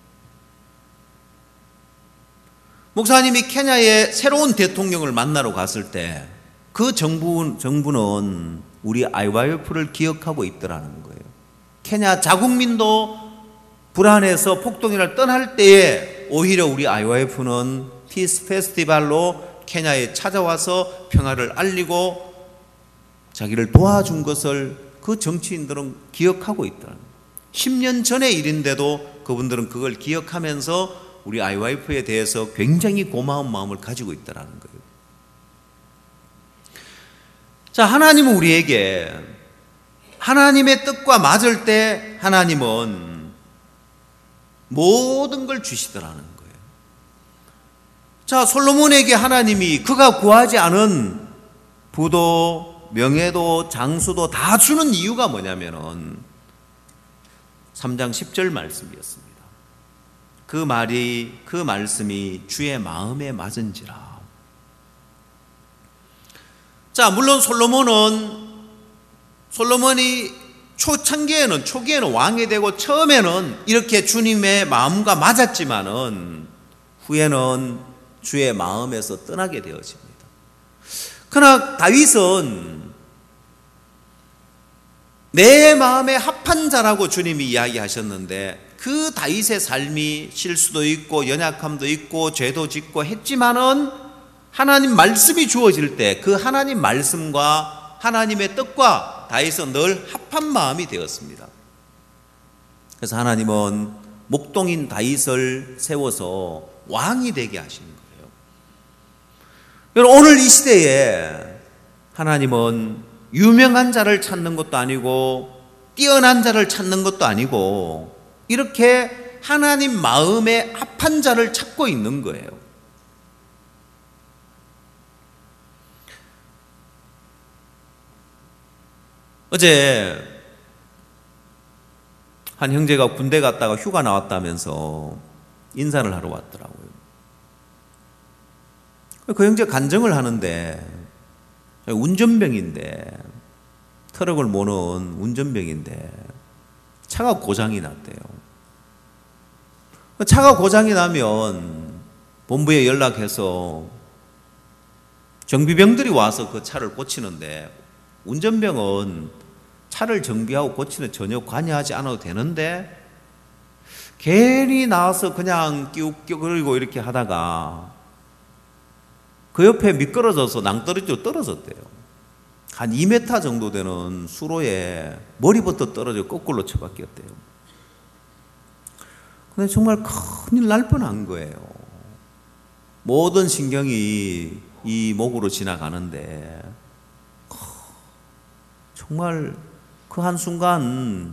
목사님이 케냐의 새로운 대통령을 만나러 갔을 때 그 정부, 정부는 우리 아이와이에프를 기억하고 있더라는 거예요. 케냐 자국민도 불안해서 폭동이를 떠날 때에 오히려 우리 아이와이에프는 피스 페스티벌로 케냐에 찾아와서 평화를 알리고 자기를 도와준 것을 그 정치인들은 기억하고 있더라는 거예요. 십 년 전의 일인데도 그분들은 그걸 기억하면서 우리 아이와이에프에 대해서 굉장히 고마운 마음을 가지고 있다는 거예요. 자, 하나님은 우리에게 하나님의 뜻과 맞을 때 하나님은 모든 걸 주시더라는 거예요. 자, 솔로몬에게 하나님이 그가 구하지 않은 부도, 명예도, 장수도 다 주는 이유가 뭐냐면은 삼 장 십 절 말씀이었습니다. 그 말이, 그 말씀이 주의 마음에 맞은지라. 자, 물론 솔로몬은, 솔로몬이 초창기에는, 초기에는 왕이 되고 처음에는 이렇게 주님의 마음과 맞았지만은 후에는 주의 마음에서 떠나게 되어집니다. 그러나 다윗은 내 마음에 합한 자라고 주님이 이야기하셨는데 그 다윗의 삶이 실수도 있고 연약함도 있고 죄도 짓고 했지만은 하나님 말씀이 주어질 때 그 하나님 말씀과 하나님의 뜻과 다윗은 늘 합한 마음이 되었습니다. 그래서 하나님은 목동인 다윗을 세워서 왕이 되게 하신 거예요. 여러분, 오늘 이 시대에 하나님은 유명한 자를 찾는 것도 아니고 뛰어난 자를 찾는 것도 아니고 이렇게 하나님 마음에 합한 자를 찾고 있는 거예요. 어제 한 형제가 군대 갔다가 휴가 나왔다면서 인사를 하러 왔더라고요. 그 형제 간증을 하는데 운전병인데, 트럭을 모는 운전병인데 차가 고장이 났대요. 차가 고장이 나면 본부에 연락해서 정비병들이 와서 그 차를 고치는데, 운전병은 차를 정비하고 고치는 전혀 관여하지 않아도 되는데 괜히 나와서 그냥 끼우끼우거리고 이렇게 하다가 그 옆에 미끄러져서 낭떠러지로 떨어졌대요. 한 이 미터 정도 되는 수로에 머리부터 떨어져 거꾸로 처박혔대요. 근데 정말 큰일 날 뻔한 거예요. 모든 신경이 이 목으로 지나가는데 정말 그 한순간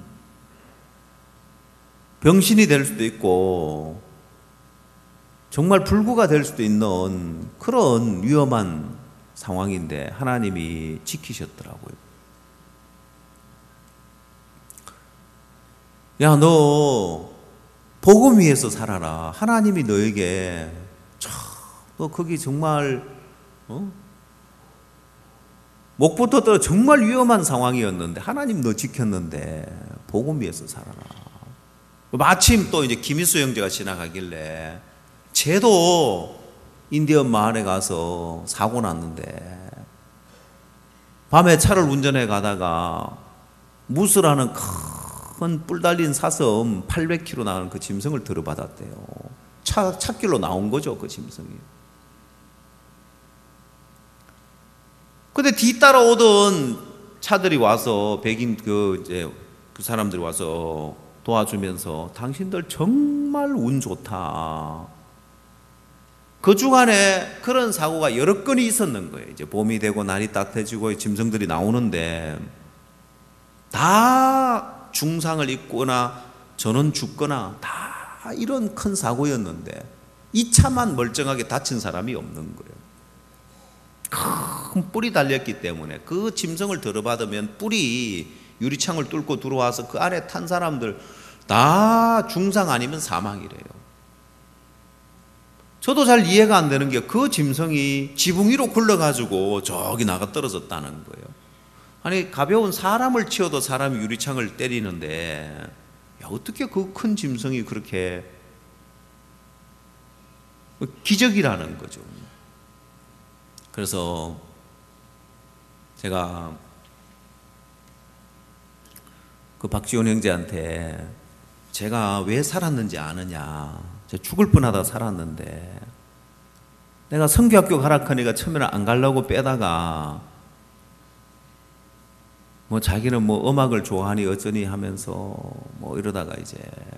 병신이 될 수도 있고 정말 불구가 될 수도 있는 그런 위험한 상황인데 하나님이 지키셨더라고요. 야, 너 복음 위에서 살아라. 하나님이 너에게 참, 너 거기 정말 어? 목부터 떨어 정말 위험한 상황이었는데 하나님 너 지켰는데 복음 위에서 살아라. 마침 또 이제 김희수 형제가 지나가길래 쟤도 인디언 마을에 가서 사고 났는데 밤에 차를 운전해 가다가 무스라는 큰 뿔 달린 사슴 팔백 킬로그램 나가는 그 짐승을 들어받았대요. 차, 찻길로 나온 거죠, 그 짐승이. 근데 뒤따라오던 차들이 와서 백인 그 이제 그 사람들이 와서 도와주면서 당신들 정말 운 좋다. 그 주간에 그런 사고가 여러 건이 있었는 거예요. 이제 봄이 되고 날이 따뜻해지고 짐승들이 나오는데 다 중상을 입거나 전원 죽거나 다 이런 큰 사고였는데 이 차만 멀쩡하게 다친 사람이 없는 거예요. 큰 뿔이 달렸기 때문에 그 짐승을 들어받으면 뿔이 유리창을 뚫고 들어와서 그 안에 탄 사람들 다 중상 아니면 사망이래요. 저도 잘 이해가 안 되는 게 그 짐승이 지붕 위로 굴러가지고 저기 나가 떨어졌다는 거예요. 아니 가벼운 사람을 치어도 사람이 유리창을 때리는데 야, 어떻게 그 큰 짐승이 그렇게 기적이라는 거죠. 그래서 제가 그 박지원 형제한테 제가 왜 살았는지 아느냐. 제가 죽을 뻔하다 살았는데 내가 성교학교 가라 하니까 처음에는 안 가려고 빼다가 뭐 자기는 뭐 음악을 좋아하니 어쩌니 하면서 뭐 이러다가 이제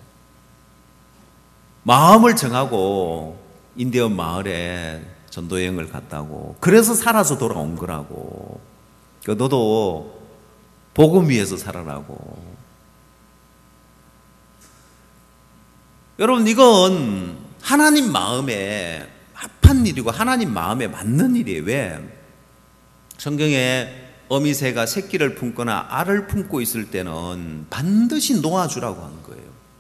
마음을 정하고 인디언 마을에 전도여행을 갔다고. 그래서 살아서 돌아온 거라고. 너도 복음 위에서 살아라고. 여러분, 이건 하나님 마음에 합한 일이고 하나님 마음에 맞는 일이에요. 왜? 성경에 어미새가 새끼를 품거나 알을 품고 있을 때는 반드시 놓아주라고 한 거예요.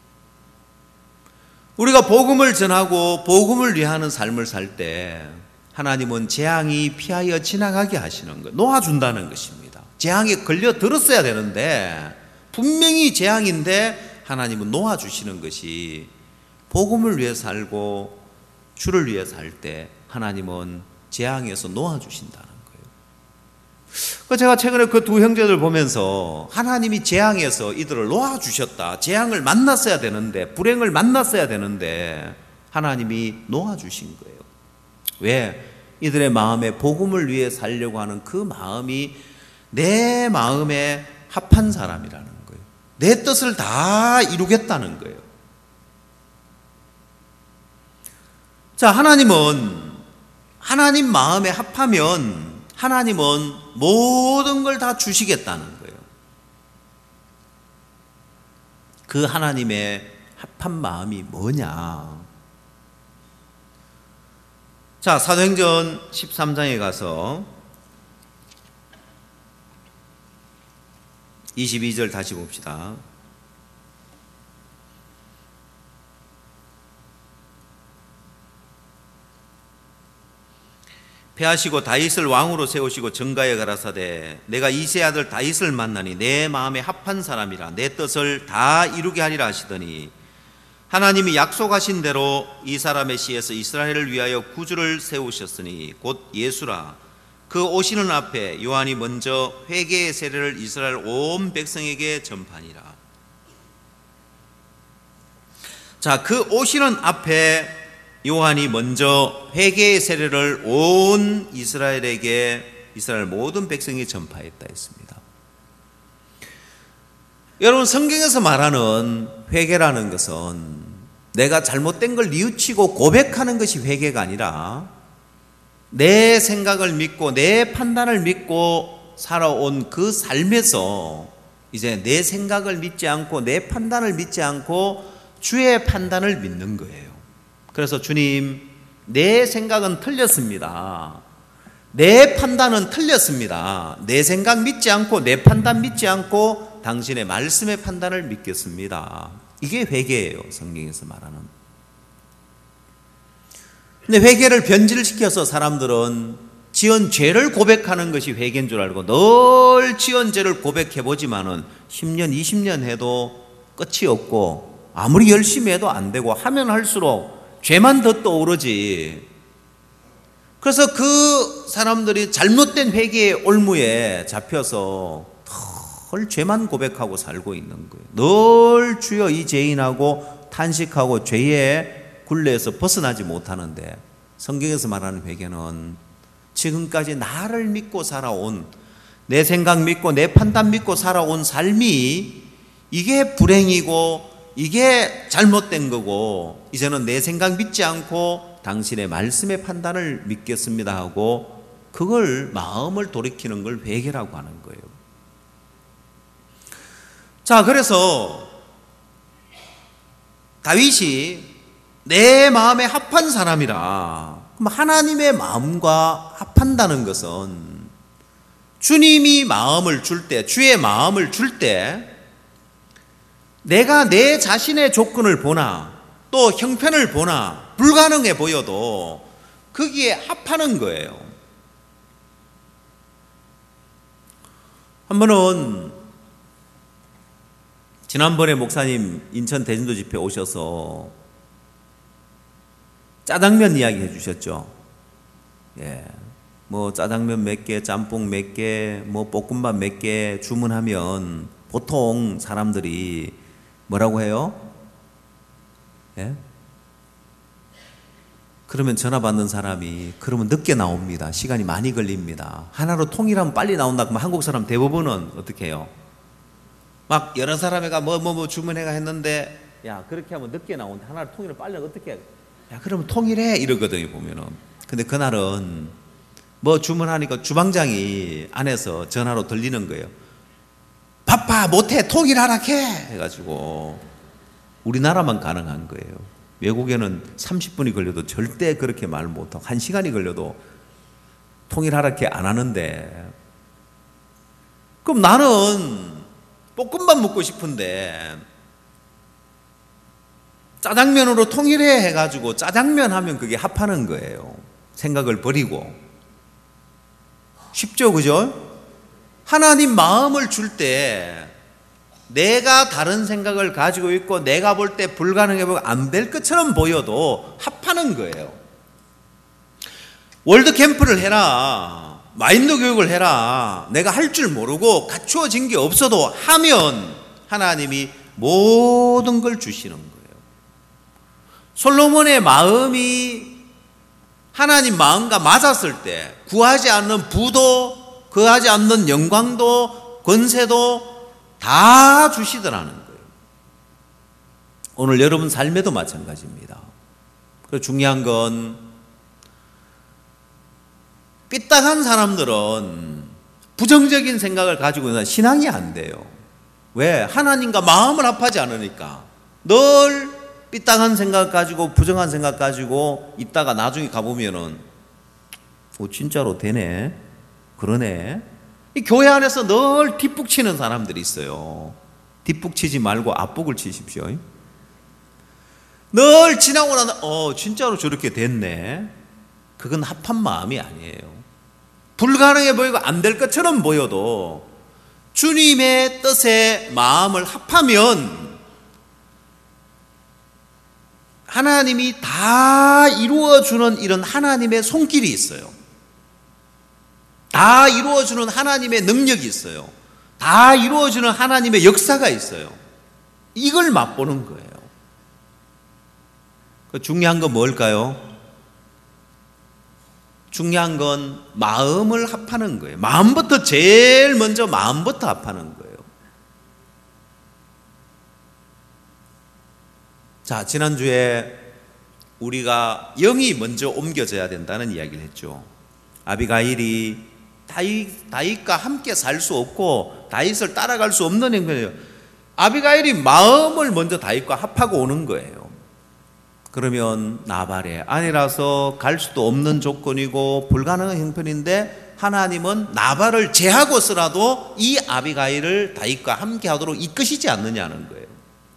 우리가 복음을 전하고 복음을 위하는 삶을 살 때 하나님은 재앙이 피하여 지나가게 하시는 거예요. 놓아준다는 것입니다. 재앙에 걸려 들었어야 되는데 분명히 재앙인데 하나님은 놓아주시는 것이 복음을 위해 살고 주를 위해 살 때 하나님은 재앙에서 놓아주신다는 거예요. 제가 최근에 그 두 형제들 보면서 하나님이 재앙에서 이들을 놓아주셨다. 재앙을 만났어야 되는데, 불행을 만났어야 되는데 하나님이 놓아주신 거예요. 왜? 이들의 마음에 복음을 위해 살려고 하는 그 마음이 내 마음에 합한 사람이라는 거예요. 내 뜻을 다 이루겠다는 거예요. 자, 하나님은 하나님 마음에 합하면 하나님은 모든 걸 다 주시겠다는 거예요. 그 하나님의 합한 마음이 뭐냐? 자, 사도행전 십삼 장에 가서 이십이 절 다시 봅시다. 패하시고 다윗을 왕으로 세우시고 정가에 가라사대 내가 이새의 아들 다윗을 만나니 내 마음에 합한 사람이라 내 뜻을 다 이루게 하리라 하시더니 하나님이 약속하신 대로 이 사람의 씨에서 이스라엘을 위하여 구주를 세우셨으니 곧 예수라. 그 오시는 앞에 요한이 먼저 회개의 세례를 이스라엘 온 백성에게 전파니라. 자, 그 오시는 앞에 요한이 먼저 회개의 세례를 온 이스라엘에게 이스라엘 모든 백성이 전파했다 했습니다. 여러분, 성경에서 말하는 회개라는 것은 내가 잘못된 걸 뉘우치고 고백하는 것이 회개가 아니라 내 생각을 믿고 내 판단을 믿고 살아온 그 삶에서 이제 내 생각을 믿지 않고 내 판단을 믿지 않고 주의 판단을 믿는 거예요. 그래서 주님, 내 생각은 틀렸습니다. 내 판단은 틀렸습니다. 내 생각 믿지 않고 내 판단 믿지 않고 당신의 말씀의 판단을 믿겠습니다. 이게 회개예요, 성경에서 말하는. 근데 회개를 변질시켜서 사람들은 지은 죄를 고백하는 것이 회개인 줄 알고 늘 지은 죄를 고백해보지만은 십 년, 이십 년 해도 끝이 없고 아무리 열심히 해도 안 되고 하면 할수록 죄만 더 떠오르지. 그래서 그 사람들이 잘못된 회개의 올무에 잡혀서 늘 죄만 고백하고 살고 있는 거예요. 늘 주여 이 죄인하고 탄식하고 죄의 굴레에서 벗어나지 못하는데, 성경에서 말하는 회개는 지금까지 나를 믿고 살아온, 내 생각 믿고 내 판단 믿고 살아온 삶이 이게 불행이고 이게 잘못된 거고 이제는 내 생각 믿지 않고 당신의 말씀의 판단을 믿겠습니다 하고 그걸 마음을 돌이키는 걸 회개라고 하는 거예요. 자, 그래서 다윗이 내 마음에 합한 사람이라, 그럼 하나님의 마음과 합한다는 것은 주님이 마음을 줄 때, 주의 마음을 줄 때 내가 내 자신의 조건을 보나 또 형편을 보나 불가능해 보여도 거기에 합하는 거예요. 한 번은 지난번에 목사님 인천 대진도 집회 오셔서 짜장면 이야기 해주셨죠. 예, 뭐 짜장면 몇 개, 짬뽕 몇 개, 뭐 볶음밥 몇 개 주문하면 보통 사람들이 뭐라고 해요? 예? 그러면 전화 받는 사람이 그러면 늦게 나옵니다. 시간이 많이 걸립니다. 하나로 통일하면 빨리 나온다. 그러면 한국 사람 대부분은 어떻게 해요? 막 여러 사람이가 뭐 뭐 뭐 주문해가 했는데 야 그렇게 하면 늦게 나온다. 하나로 통일을 빨리 어떻게 해? 야 그러면 통일해 이러거든요 보면은. 근데 그날은 뭐 주문하니까 주방장이 안에서 전화로 들리는 거예요. 바빠 못해 통일하라 해 해가지고 우리나라만 가능한 거예요. 외국에는 삼십 분이 걸려도 절대 그렇게 말 못하고 한 시간이 걸려도 통일하라 해 안 하는데, 그럼 나는 볶음밥 먹고 싶은데 짜장면으로 통일해 해가지고 짜장면 하면 그게 합하는 거예요. 생각을 버리고. 쉽죠, 그죠? 하나님 마음을 줄 때 내가 다른 생각을 가지고 있고 내가 볼 때 불가능해 보고 안 될 것처럼 보여도 합하는 거예요. 월드 캠프를 해라, 마인드 교육을 해라, 내가 할 줄 모르고 갖추어진 게 없어도 하면 하나님이 모든 걸 주시는 거예요. 솔로몬의 마음이 하나님 마음과 맞았을 때 구하지 않는 부도 구하지 않는 영광도 권세도 다 주시더라는 거예요. 오늘 여러분 삶에도 마찬가지입니다. 그래서 중요한 건 삐딱한 사람들은 부정적인 생각을 가지고 있는 신앙이 안 돼요. 왜? 하나님과 마음을 합하지 않으니까. 늘 삐딱한 생각 가지고 부정한 생각 가지고 있다가 나중에 가보면은 어, 진짜로 되네, 그러네. 이 교회 안에서 늘 뒷북 치는 사람들이 있어요. 뒷북 치지 말고 앞북을 치십시오. 늘 지나고 나서 어 진짜로 저렇게 됐네. 그건 합한 마음이 아니에요. 불가능해 보이고 안 될 것처럼 보여도 주님의 뜻에 마음을 합하면 하나님이 다 이루어주는 이런 하나님의 손길이 있어요. 다 이루어주는 하나님의 능력이 있어요. 다 이루어주는 하나님의 역사가 있어요. 이걸 맛보는 거예요. 중요한 건 뭘까요? 중요한 건 마음을 합하는 거예요. 마음부터, 제일 먼저 마음부터 합하는 거예요. 자, 지난주에 우리가 영이 먼저 옮겨져야 된다는 이야기를 했죠. 아비가일이 다윗, 다윗과 함께 살 수 없고 다윗을 따라갈 수 없는 거예요. 아비가일이 마음을 먼저 다윗과 합하고 오는 거예요. 그러면 나발의 아내라서 갈 수도 없는 조건이고 불가능한 형편인데 하나님은 나발을 제하고서라도 이 아비가일을 다윗과 함께 하도록 이끄시지 않느냐는 거예요.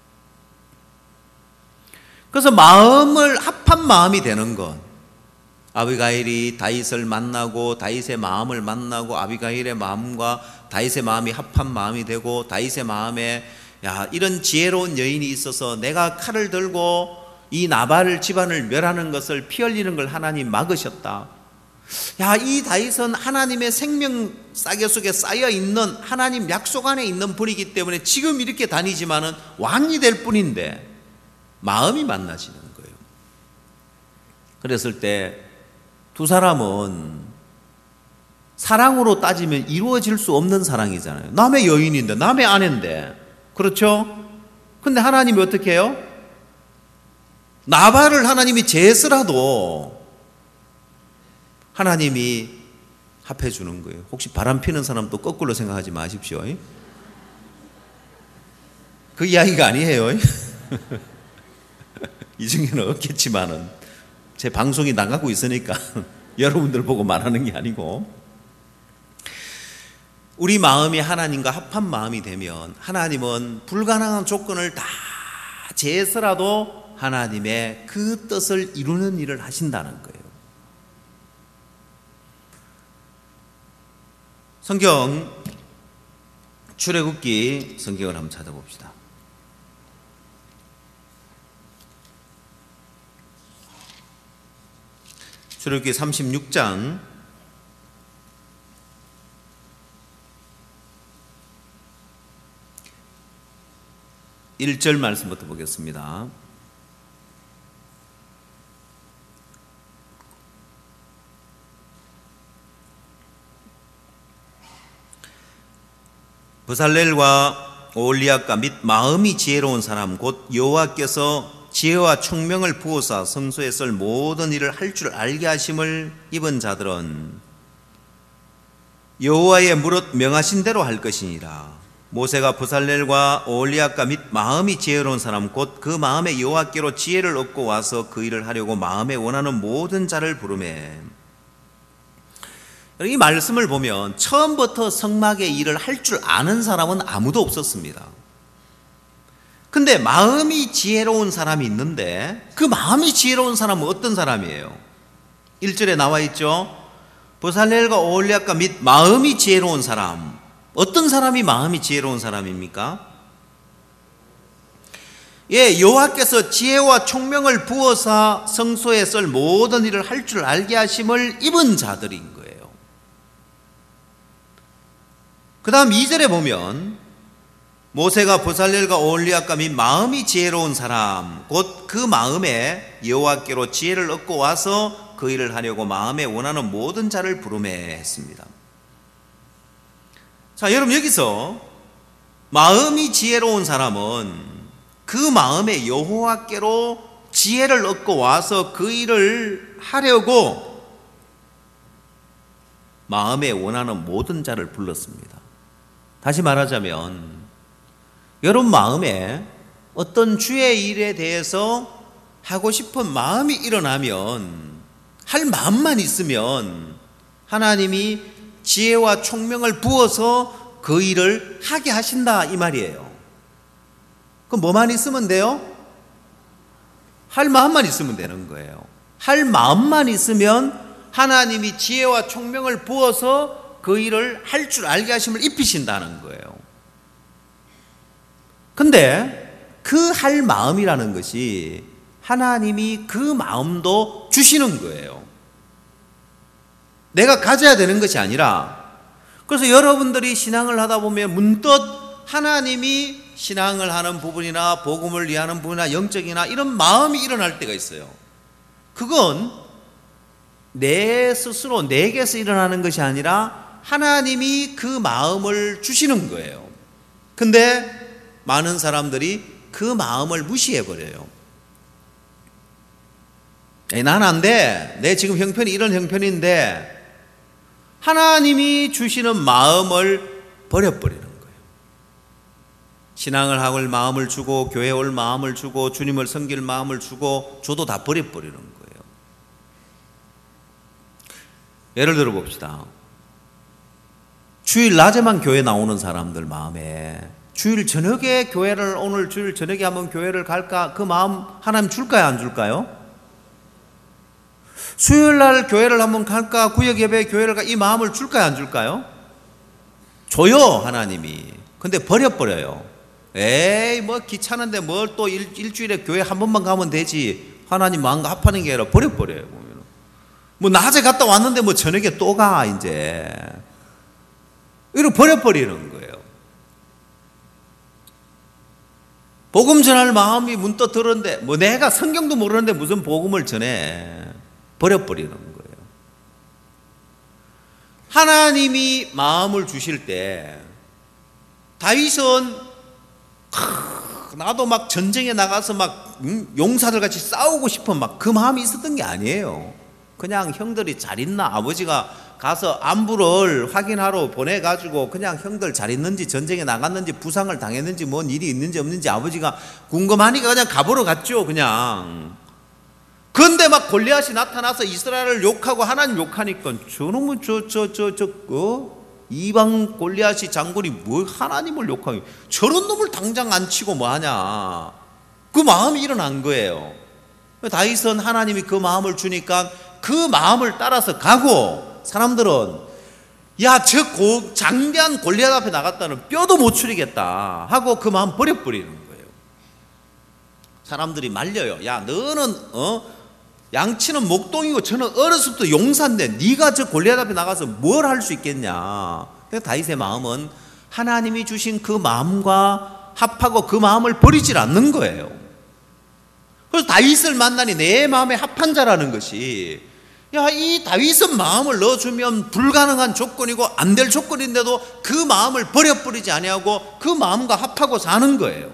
그래서 마음을 합한 마음이 되는 것, 아비가일이 다윗을 만나고 다윗의 마음을 만나고 아비가일의 마음과 다윗의 마음이 합한 마음이 되고 다윗의 마음에 야, 이런 지혜로운 여인이 있어서 내가 칼을 들고 이 나발 집안을 멸하는 것을, 피 흘리는 걸 하나님 막으셨다. 야, 이 다윗은 하나님의 생명 싸개 속에 쌓여 있는 하나님 약속 안에 있는 분이기 때문에 지금 이렇게 다니지만은 왕이 될 뿐인데 마음이 만나지는 거예요. 그랬을 때 두 사람은 사랑으로 따지면 이루어질 수 없는 사랑이잖아요. 남의 여인인데, 남의 아내인데, 그렇죠? 근데 하나님이 어떻게 해요? 나발을 하나님이 제스라도 하나님이 합해주는 거예요. 혹시 바람 피는 사람도 거꾸로 생각하지 마십시오. 그 이야기가 아니에요. 이 중에는 없겠지만은 제 방송이 나가고 있으니까 여러분들 보고 말하는 게 아니고, 우리 마음이 하나님과 합한 마음이 되면 하나님은 불가능한 조건을 다 제해서라도 하나님의 그 뜻을 이루는 일을 하신다는 거예요. 성경 출애굽기 성경을 한번 찾아봅시다. 출애굽기 삼십육 장 일 절 말씀부터 보겠습니다. 브살렐과 오홀리압과 및 마음이 지혜로운 사람 곧 여호와께서 지혜와 총명을 부어사 성소에 쓸 모든 일을 할 줄 알게 하심을 입은 자들은 여호와의 무릇 명하신 대로 할 것이니라. 모세가 브살렐과 오홀리압과 및 마음이 지혜로운 사람 곧 그 마음에 여호와께로 지혜를 얻고 와서 그 일을 하려고 마음에 원하는 모든 자를 부르매. 이 말씀을 보면 처음부터 성막의 일을 할 줄 아는 사람은 아무도 없었습니다. 근데 마음이 지혜로운 사람이 있는데 그 마음이 지혜로운 사람은 어떤 사람이에요? 일 절에 나와 있죠. 브살렐과 오홀리압과 및 마음이 지혜로운 사람. 어떤 사람이 마음이 지혜로운 사람입니까? 예, 여호와께서 지혜와 총명을 부어서 성소에 쓸 모든 일을 할 줄 알게 하심을 입은 자들인 거예요. 그 다음 이 절에 보면 모세가 브살렐과 오홀리압과 및 마음이 지혜로운 사람 곧 그 마음에 여호와께로 지혜를 얻고 와서 그 일을 하려고 마음에 원하는 모든 자를 부르매 했습니다. 자, 여러분 여기서 마음이 지혜로운 사람은 그 마음에 여호와께로 지혜를 얻고 와서 그 일을 하려고 마음에 원하는 모든 자를 불렀습니다. 다시 말하자면 여러분 마음에 어떤 주의 일에 대해서 하고 싶은 마음이 일어나면, 할 마음만 있으면 하나님이 지혜와 총명을 부어서 그 일을 하게 하신다 이 말이에요. 그럼 뭐만 있으면 돼요? 할 마음만 있으면 되는 거예요. 할 마음만 있으면 하나님이 지혜와 총명을 부어서 그 일을 할 줄 알게 하심을 입히신다는 거예요. 근데 그 할 마음이라는 것이 하나님이 그 마음도 주시는 거예요. 내가 가져야 되는 것이 아니라. 그래서 여러분들이 신앙을 하다 보면 문득 하나님이 신앙을 하는 부분이나 복음을 위하는 부분이나 영적이나 이런 마음이 일어날 때가 있어요. 그건 내 스스로 내게서 일어나는 것이 아니라 하나님이 그 마음을 주시는 거예요. 근데 많은 사람들이 그 마음을 무시해버려요. 난 안 돼. 내 지금 형편이 이런 형편인데 하나님이 주시는 마음을 버려버리는 거예요. 신앙을 할 마음을 주고 교회에 올 마음을 주고 주님을 섬길 마음을 주고 줘도 다 버려버리는 거예요. 예를 들어 봅시다. 주일 낮에만 교회 나오는 사람들 마음에 주일 저녁에 교회를 오늘 주일 저녁에 한번 교회를 갈까 그 마음 하나님 줄까요 안 줄까요? 수요일 날 교회를 한번 갈까 구역 예배 교회를 가 이 마음을 줄까요 안 줄까요? 줘요 하나님이. 근데 버려버려요. 에이 뭐 귀찮은데 뭘 또 일주일에 교회 한 번만 가면 되지. 하나님 마음과 합하는 게 아니라 버려버려요. 보면 뭐 낮에 갔다 왔는데 뭐 저녁에 또 가 이제 이렇게 버려버리는 거예요. 복음 전할 마음이 문득 들었는데 뭐 내가 성경도 모르는데 무슨 복음을 전해. 버려버리는 거예요. 하나님이 마음을 주실 때 다윗은 나도 막 전쟁에 나가서 막 용사들 같이 싸우고 싶은 막 그 마음이 있었던 게 아니에요. 그냥 형들이 잘 있나 아버지가 가서 안부를 확인하러 보내가지고 그냥 형들 잘 있는지 전쟁에 나갔는지 부상을 당했는지 뭔 일이 있는지 없는지 아버지가 궁금하니까 그냥 가보러 갔죠. 그냥. 그런데 막 골리앗이 나타나서 이스라엘을 욕하고 하나님 욕하니까 저놈은 저 저 저 저 어? 이방 골리앗이 장군이 뭐 하나님을 욕하기 저런 놈을 당장 안 치고 뭐하냐. 그 마음이 일어난 거예요. 다윗은 하나님이 그 마음을 주니까 그 마음을 따라서 가고 사람들은 야 저 장대한 골리앗 앞에 나갔다는 뼈도 못 추리겠다 하고 그 마음 버려버리는 거예요. 사람들이 말려요. 야 너는 어 양치는 목동이고 저는 어렸을 때 용사인데 네가 저 골리앗 앞에 나가서 뭘 할 수 있겠냐. 다윗의 마음은 하나님이 주신 그 마음과 합하고 그 마음을 버리질 않는 거예요. 그래서 다윗을 만나니 내 마음에 합한 자라는 것이 야, 이 다윗은 마음을 넣어주면 불가능한 조건이고 안 될 조건인데도 그 마음을 버려버리지 아니하고 그 마음과 합하고 사는 거예요.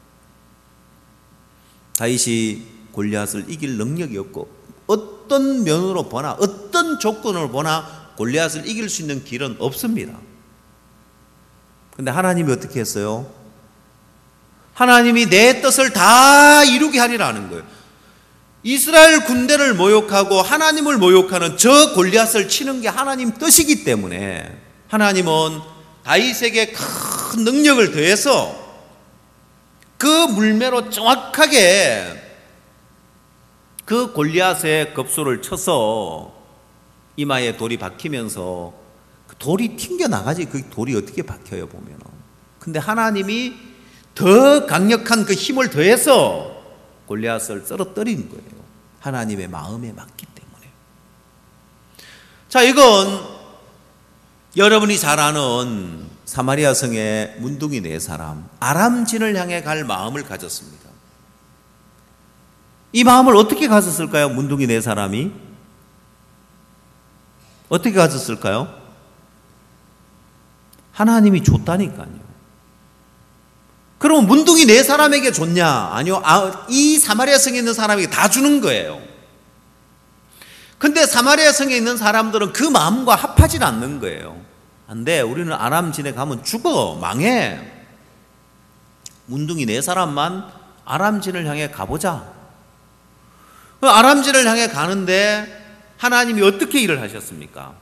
다윗이 골리앗을 이길 능력이 없고 어떤 면으로 보나 어떤 조건으로 보나 골리앗을 이길 수 있는 길은 없습니다. 그런데 하나님이 어떻게 했어요? 하나님이 내 뜻을 다 이루게 하리라는 거예요. 이스라엘 군대를 모욕하고 하나님을 모욕하는 저 골리앗을 치는 게 하나님 뜻이기 때문에 하나님은 다윗에게 큰 능력을 더해서 그 물매로 정확하게 그 골리앗의 급소를 쳐서 이마에 돌이 박히면서 그 돌이 튕겨나가지 그 돌이 어떻게 박혀요 보면. 근데 하나님이 더 강력한 그 힘을 더해서 골리앗을 쓰러뜨린 거예요. 하나님의 마음에 맞기 때문에. 자, 이건 여러분이 잘 아는 사마리아 성의 문둥이 네 사람 아람진을 향해 갈 마음을 가졌습니다. 이 마음을 어떻게 가졌을까요? 문둥이 네 사람이 어떻게 가졌을까요? 하나님이 줬다니까요. 그럼 문둥이 네 사람에게 줬냐? 아니요. 아, 이 사마리아 성에 있는 사람에게 다 주는 거예요. 근데 사마리아 성에 있는 사람들은 그 마음과 합하지 않는 거예요. 안 돼. 우리는 아람진에 가면 죽어. 망해. 문둥이 네 사람만 아람진을 향해 가보자. 아람진을 향해 가는데 하나님이 어떻게 일을 하셨습니까?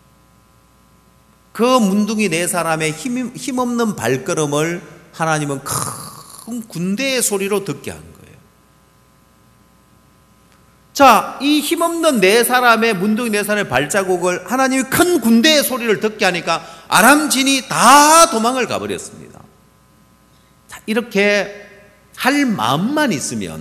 그 문둥이 네 사람의 힘, 힘없는 발걸음을 하나님은 큰 군대의 소리로 듣게 한 거예요. 자, 이 힘없는 네 사람의 문둥이 네 사람의 발자국을 하나님이 큰 군대의 소리를 듣게 하니까 아람진이 다 도망을 가버렸습니다. 자, 이렇게 할 마음만 있으면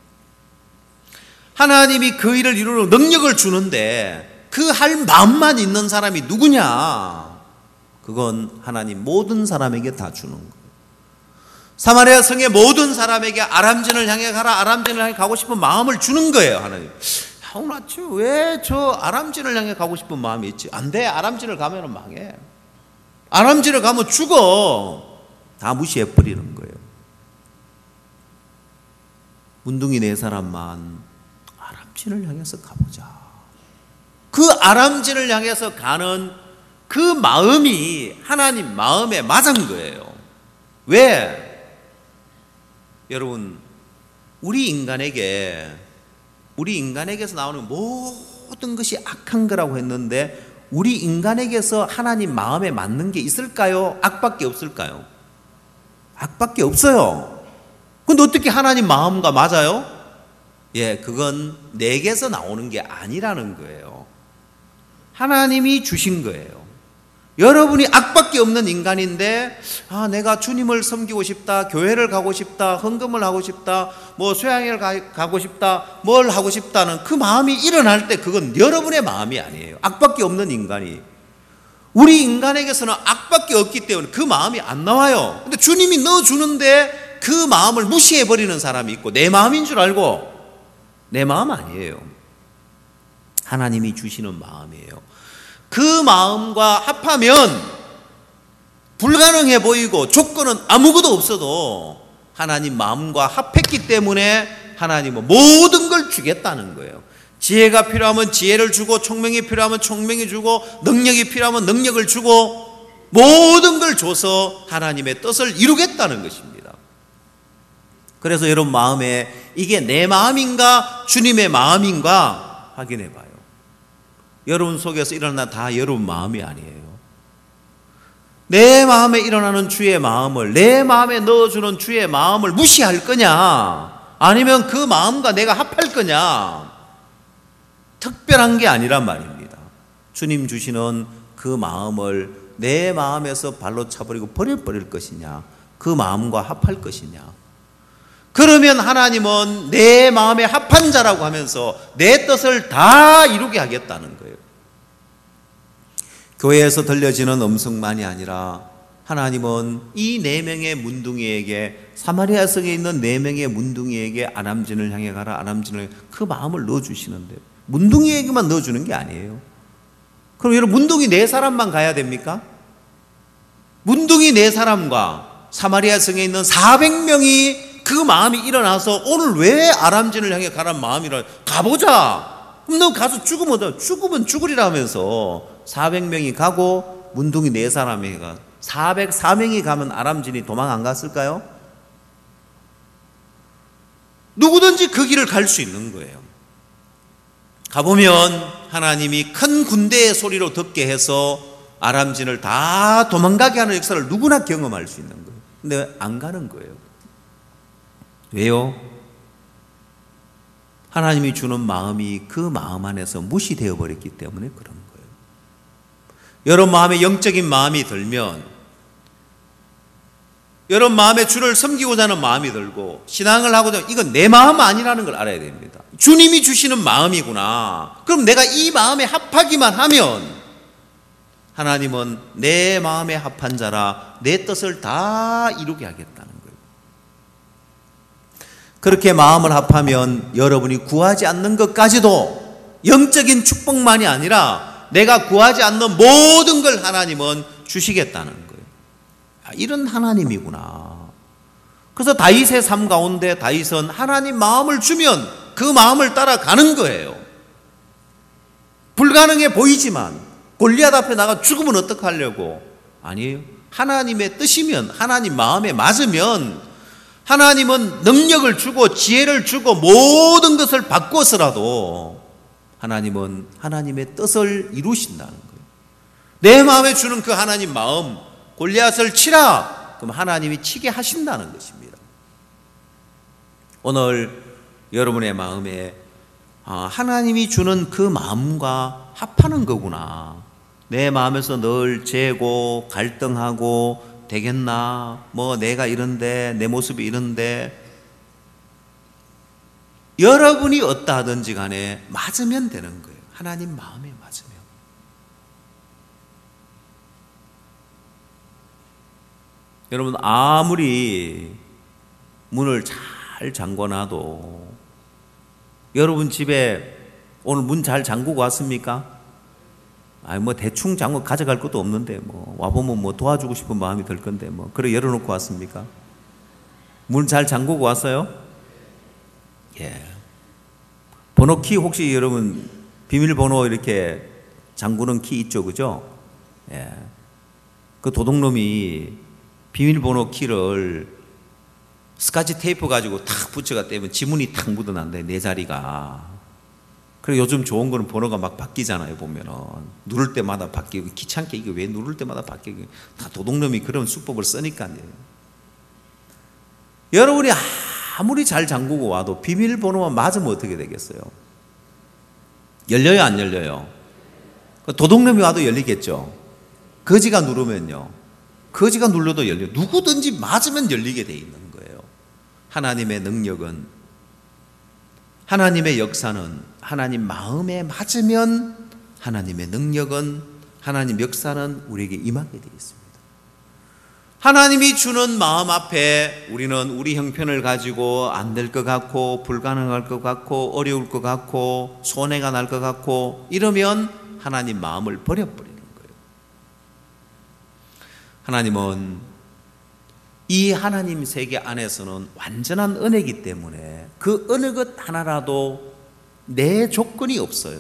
하나님이 그 일을 이루는 능력을 주는데 그 할 마음만 있는 사람이 누구냐? 그건 하나님 모든 사람에게 다 주는 거예요. 사마리아 성의 모든 사람에게 아람진을 향해 가라, 아람진을 향해 가고 싶은 마음을 주는 거예요. 하나님. 하우나치 왜 저 아람진을 향해 가고 싶은 마음이 있지? 안 돼. 아람진을 가면 망해. 아람진을 가면 죽어. 다 무시해 버리는 거예요. 문둥이 네 사람만 아람진을 향해서 가보자. 그 아람진을 향해서 가는 그 마음이 하나님 마음에 맞은 거예요. 왜? 여러분, 우리 인간에게 우리 인간에게서 나오는 모든 것이 악한 거라고 했는데 우리 인간에게서 하나님 마음에 맞는 게 있을까요? 악밖에 없을까요? 악밖에 없어요. 근데 어떻게 하나님 마음과 맞아요? 예, 그건 내게서 나오는 게 아니라는 거예요. 하나님이 주신 거예요. 여러분이 악밖에 없는 인간인데 아, 내가 주님을 섬기고 싶다, 교회를 가고 싶다, 헌금을 하고 싶다, 뭐 수양회를 가, 가고 싶다, 뭘 하고 싶다는 그 마음이 일어날 때 그건 여러분의 마음이 아니에요. 악밖에 없는 인간이. 우리 인간에게서는 악밖에 없기 때문에 그 마음이 안 나와요. 근데 주님이 넣어주는데 그 마음을 무시해버리는 사람이 있고 내 마음인 줄 알고 내 마음 아니에요. 하나님이 주시는 마음이에요. 그 마음과 합하면 불가능해 보이고 조건은 아무것도 없어도 하나님 마음과 합했기 때문에 하나님은 모든 걸 주겠다는 거예요. 지혜가 필요하면 지혜를 주고 총명이 필요하면 총명이 주고 능력이 필요하면 능력을 주고 모든 걸 줘서 하나님의 뜻을 이루겠다는 것입니다. 그래서 여러분 마음에 이게 내 마음인가 주님의 마음인가 확인해 봐요. 여러분 속에서 일어나 다 여러분 마음이 아니에요. 내 마음에 일어나는 주의 마음을, 내 마음에 넣어주는 주의 마음을 무시할 거냐, 아니면 그 마음과 내가 합할 거냐, 특별한 게 아니란 말입니다. 주님 주시는 그 마음을 내 마음에서 발로 차버리고 버려버릴 것이냐, 그 마음과 합할 것이냐. 그러면 하나님은 내 마음에 합한 자라고 하면서 내 뜻을 다 이루게 하겠다는 거예요. 교회에서 들려지는 음성만이 아니라 하나님은 이 네 명의 문둥이에게, 사마리아 성에 있는 네 명의 문둥이에게 아람진을 향해 가라, 아람진을, 그 마음을 넣어주시는데 문둥이에게만 넣어주는 게 아니에요. 그럼 여러분 문둥이 네 사람만 가야 됩니까? 문둥이 네 사람과 사마리아 성에 있는 사백 명이 그 마음이 일어나서 오늘 왜 아람진을 향해 가란 마음이 일어나, 가보자. 그럼 너 가서 죽으면 돼. 죽으면 죽으리라면서 사백 명이 가고 문둥이 네 사람이 가. 사백사 명이 가면 아람진이 도망 안 갔을까요? 누구든지 그 길을 갈 수 있는 거예요. 가보면 하나님이 큰 군대의 소리로 듣게 해서 아람진을 다 도망가게 하는 역사를 누구나 경험할 수 있는 거예요. 근데 안 가는 거예요. 왜요? 하나님이 주는 마음이 그 마음 안에서 무시되어 버렸기 때문에 그런 거예요. 여러분 마음에 영적인 마음이 들면, 여러분 마음에 주를 섬기고자 하는 마음이 들고 신앙을 하고자 하면 이건 내 마음 아니라는 걸 알아야 됩니다. 주님이 주시는 마음이구나. 그럼 내가 이 마음에 합하기만 하면 하나님은 내 마음에 합한 자라 내 뜻을 다 이루게 하겠다는 거예요. 그렇게 마음을 합하면 여러분이 구하지 않는 것까지도 영적인 축복만이 아니라 내가 구하지 않는 모든 걸 하나님은 주시겠다는 거예요. 아, 이런 하나님이구나. 그래서 다윗의 삶 가운데 다윗은 하나님 마음을 주면 그 마음을 따라가는 거예요. 불가능해 보이지만 골리앗 앞에 나가 죽으면 어떡하려고? 아니에요. 하나님의 뜻이면, 하나님 마음에 맞으면 하나님은 능력을 주고 지혜를 주고 모든 것을 바꿔서라도 하나님은 하나님의 뜻을 이루신다는 거예요. 내 마음에 주는 그 하나님 마음, 골리앗을 치라! 그럼 하나님이 치게 하신다는 것입니다. 오늘 여러분의 마음에 아, 하나님이 주는 그 마음과 합하는 거구나. 내 마음에서 늘 재고 갈등하고 되겠나? 뭐 내가 이런데 내 모습이 이런데 여러분이 어떠하든지 간에 맞으면 되는 거예요. 하나님 마음에 맞으면. 여러분 아무리 문을 잘 잠궈놔도 여러분 집에 오늘 문 잘 잠그고 왔습니까? 아니 뭐 대충 잠궈 가져갈 것도 없는데 뭐 와보면 뭐 도와주고 싶은 마음이 들 건데 뭐 그래 열어놓고 왔습니까? 문 잘 잠그고 왔어요? 예. 번호키 혹시 여러분 비밀번호 이렇게 잠그는 키 있죠, 그죠? 예. 그 도둑놈이 비밀번호 키를 스카치 테이프 가지고 탁 붙여가 떼면 지문이 탁 묻어난대, 내 자리가. 그리고 요즘 좋은 거는 번호가 막 바뀌잖아요, 보면은. 누를 때마다 바뀌고, 귀찮게 이게 왜 누를 때마다 바뀌고. 다 도둑놈이 그런 수법을 쓰니까요. 여러분이 아무리 잘 잠그고 와도 비밀번호만 맞으면 어떻게 되겠어요? 열려요, 안 열려요? 도둑놈이 와도 열리겠죠? 거지가 누르면요. 거지가 눌러도 열려요. 누구든지 맞으면 열리게 돼 있는 거예요. 하나님의 능력은, 하나님의 역사는 하나님 마음에 맞으면 하나님의 능력은, 하나님 역사는 우리에게 임하게 되어 있습니다. 하나님이 주는 마음 앞에 우리는 우리 형편을 가지고 안 될 것 같고 불가능할 것 같고 어려울 것 같고 손해가 날 것 같고 이러면 하나님 마음을 버려버리는 거예요. 하나님은 이 하나님 세계 안에서는 완전한 은혜이기 때문에 그 어느 것 하나라도 내 조건이 없어요.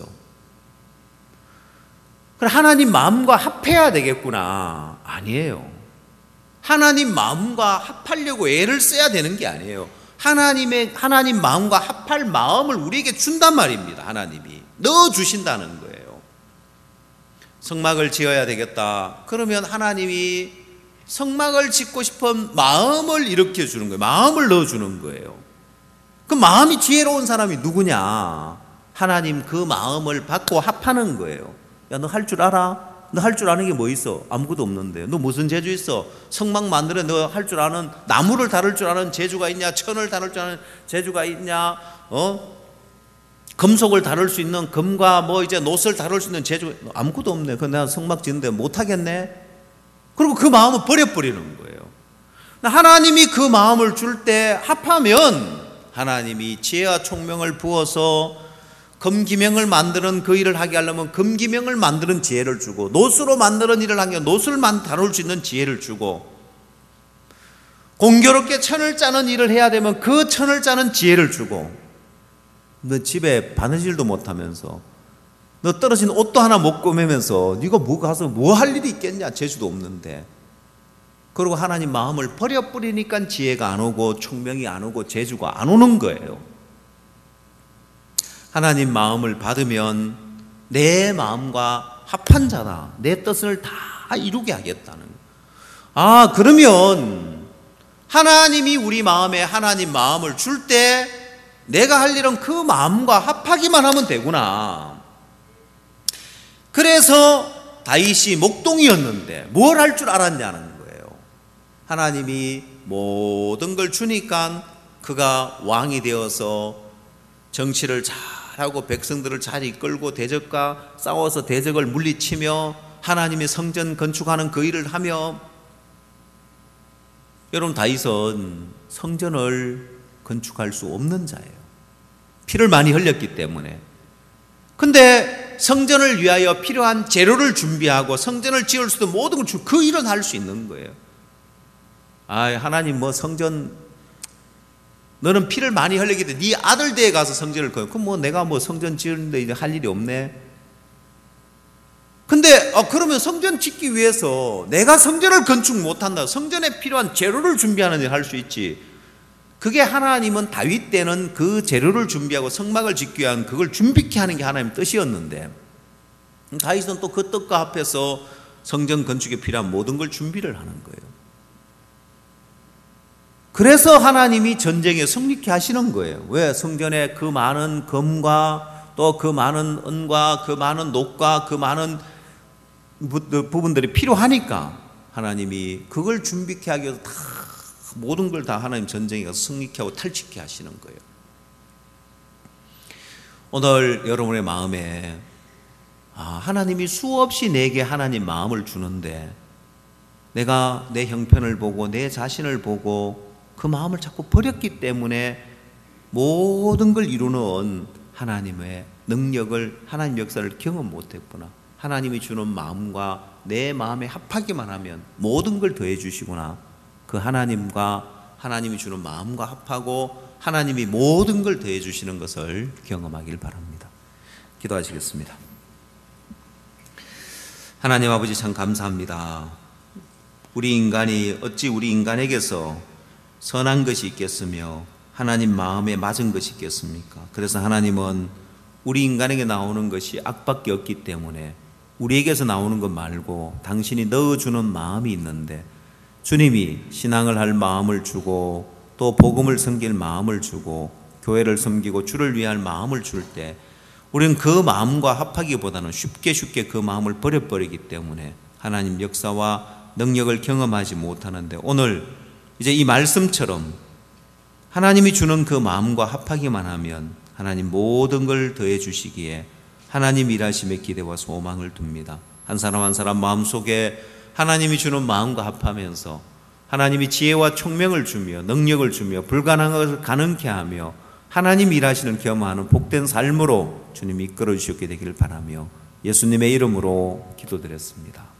그럼 하나님 마음과 합해야 되겠구나. 아니에요. 하나님 마음과 합하려고 애를 써야 되는 게 아니에요. 하나님의, 하나님 마음과 합할 마음을 우리에게 준단 말입니다. 하나님이 넣어주신다는 거예요. 성막을 지어야 되겠다. 그러면 하나님이 성막을 짓고 싶은 마음을 일으켜 주는 거예요. 마음을 넣어주는 거예요. 그 마음이 지혜로운 사람이 누구냐? 하나님 그 마음을 받고 합하는 거예요. 야, 너 할 줄 알아? 너 할 줄 아는 게 뭐 있어? 아무것도 없는데. 너 무슨 재주 있어? 성막 만들어 너 할 줄 아는, 나무를 다룰 줄 아는 재주가 있냐? 천을 다룰 줄 아는 재주가 있냐? 어? 금속을 다룰 수 있는, 금과 뭐 이제 노스를 다룰 수 있는 재주가 아무것도 없네. 그 내가 성막 짓는데 못하겠네? 그리고 그 마음을 버려버리는 거예요. 하나님이 그 마음을 줄 때 합하면 하나님이 지혜와 총명을 부어서 금기명을 만드는 그 일을 하게 하려면 금기명을 만드는 지혜를 주고, 노수로 만드는 일을 하게 하면 노수를 다룰 수 있는 지혜를 주고, 공교롭게 천을 짜는 일을 해야 되면 그 천을 짜는 지혜를 주고, 너 집에 바느질도 못하면서 너 떨어진 옷도 하나 못 꺼매면서 네가 뭐 가서 뭐 할 일이 있겠냐? 재주도 없는데. 그리고 하나님 마음을 버려버리니까 지혜가 안 오고 총명이 안 오고 재주가 안 오는 거예요. 하나님 마음을 받으면 내 마음과 합한 자다. 내 뜻을 다 이루게 하겠다는 거예요. 아, 그러면 하나님이 우리 마음에 하나님 마음을 줄 때 내가 할 일은 그 마음과 합하기만 하면 되구나. 그래서 다윗이 목동이었는데 뭘 할 줄 알았냐는 거예요. 하나님이 모든 걸 주니까 그가 왕이 되어서 정치를 잘하고 백성들을 잘 이끌고 대적과 싸워서 대적을 물리치며 하나님의 성전 건축하는 그 일을 하며, 여러분 다윗은 성전을 건축할 수 없는 자예요. 피를 많이 흘렸기 때문에. 근데 성전을 위하여 필요한 재료를 준비하고 성전을 지을 수도 모든 걸 주, 그 일은 할 수 있는 거예요. 아, 하나님 뭐 성전, 너는 피를 많이 흘리기 때문에 네 아들 댁에 가서 성전을 건축. 그럼 뭐 내가 뭐 성전 지으는데 이제 할 일이 없네. 근데 어, 그러면 성전 짓기 위해서 내가 성전을 건축 못한다. 성전에 필요한 재료를 준비하는 일 할 수 있지. 그게 하나님은 다윗 때는 그 재료를 준비하고 성막을 짓기 위한 그걸 준비케 하는 게 하나님 뜻이었는데, 다윗은 또 그 뜻과 합해서 성전 건축에 필요한 모든 걸 준비를 하는 거예요. 그래서 하나님이 전쟁에 승리케 하시는 거예요. 왜? 성전에 그 많은 금과 또 그 많은 은과 그 많은 녹과 그 많은 부분들이 필요하니까 하나님이 그걸 준비케 하기 위해서 다 모든 걸 다 하나님 전쟁에 가서 승리케 하고 탈취케 하시는 거예요. 오늘 여러분의 마음에 아, 하나님이 수없이 내게 하나님 마음을 주는데 내가 내 형편을 보고 내 자신을 보고 그 마음을 자꾸 버렸기 때문에 모든 걸 이루는 하나님의 능력을, 하나님 역사를 경험 못했구나. 하나님이 주는 마음과 내 마음에 합하기만 하면 모든 걸 더해 주시구나. 그 하나님과 하나님이 주는 마음과 합하고 하나님이 모든 걸 더해 주시는 것을 경험하길 바랍니다. 기도하시겠습니다. 하나님 아버지, 참 감사합니다. 우리 인간이 어찌 우리 인간에게서 선한 것이 있겠으며 하나님 마음에 맞은 것이 있겠습니까? 그래서 하나님은 우리 인간에게 나오는 것이 악밖에 없기 때문에 우리에게서 나오는 것 말고 당신이 넣어주는 마음이 있는데, 주님이 신앙을 할 마음을 주고 또 복음을 섬길 마음을 주고 교회를 섬기고 주를 위할 마음을 줄 때 우리는 그 마음과 합하기보다는 쉽게 쉽게 그 마음을 버려버리기 때문에 하나님 역사와 능력을 경험하지 못하는데, 오늘 이제 이 말씀처럼 하나님이 주는 그 마음과 합하기만 하면 하나님 모든 걸 더해 주시기에 하나님 일하심에 기대와 소망을 둡니다. 한 사람 한 사람 마음속에 하나님이 주는 마음과 합하면서 하나님이 지혜와 총명을 주며 능력을 주며 불가능한 것을 가능케 하며 하나님 일하시는 겸하는 복된 삶으로 주님이 이끌어 주시게 되기를 바라며 예수님의 이름으로 기도드렸습니다.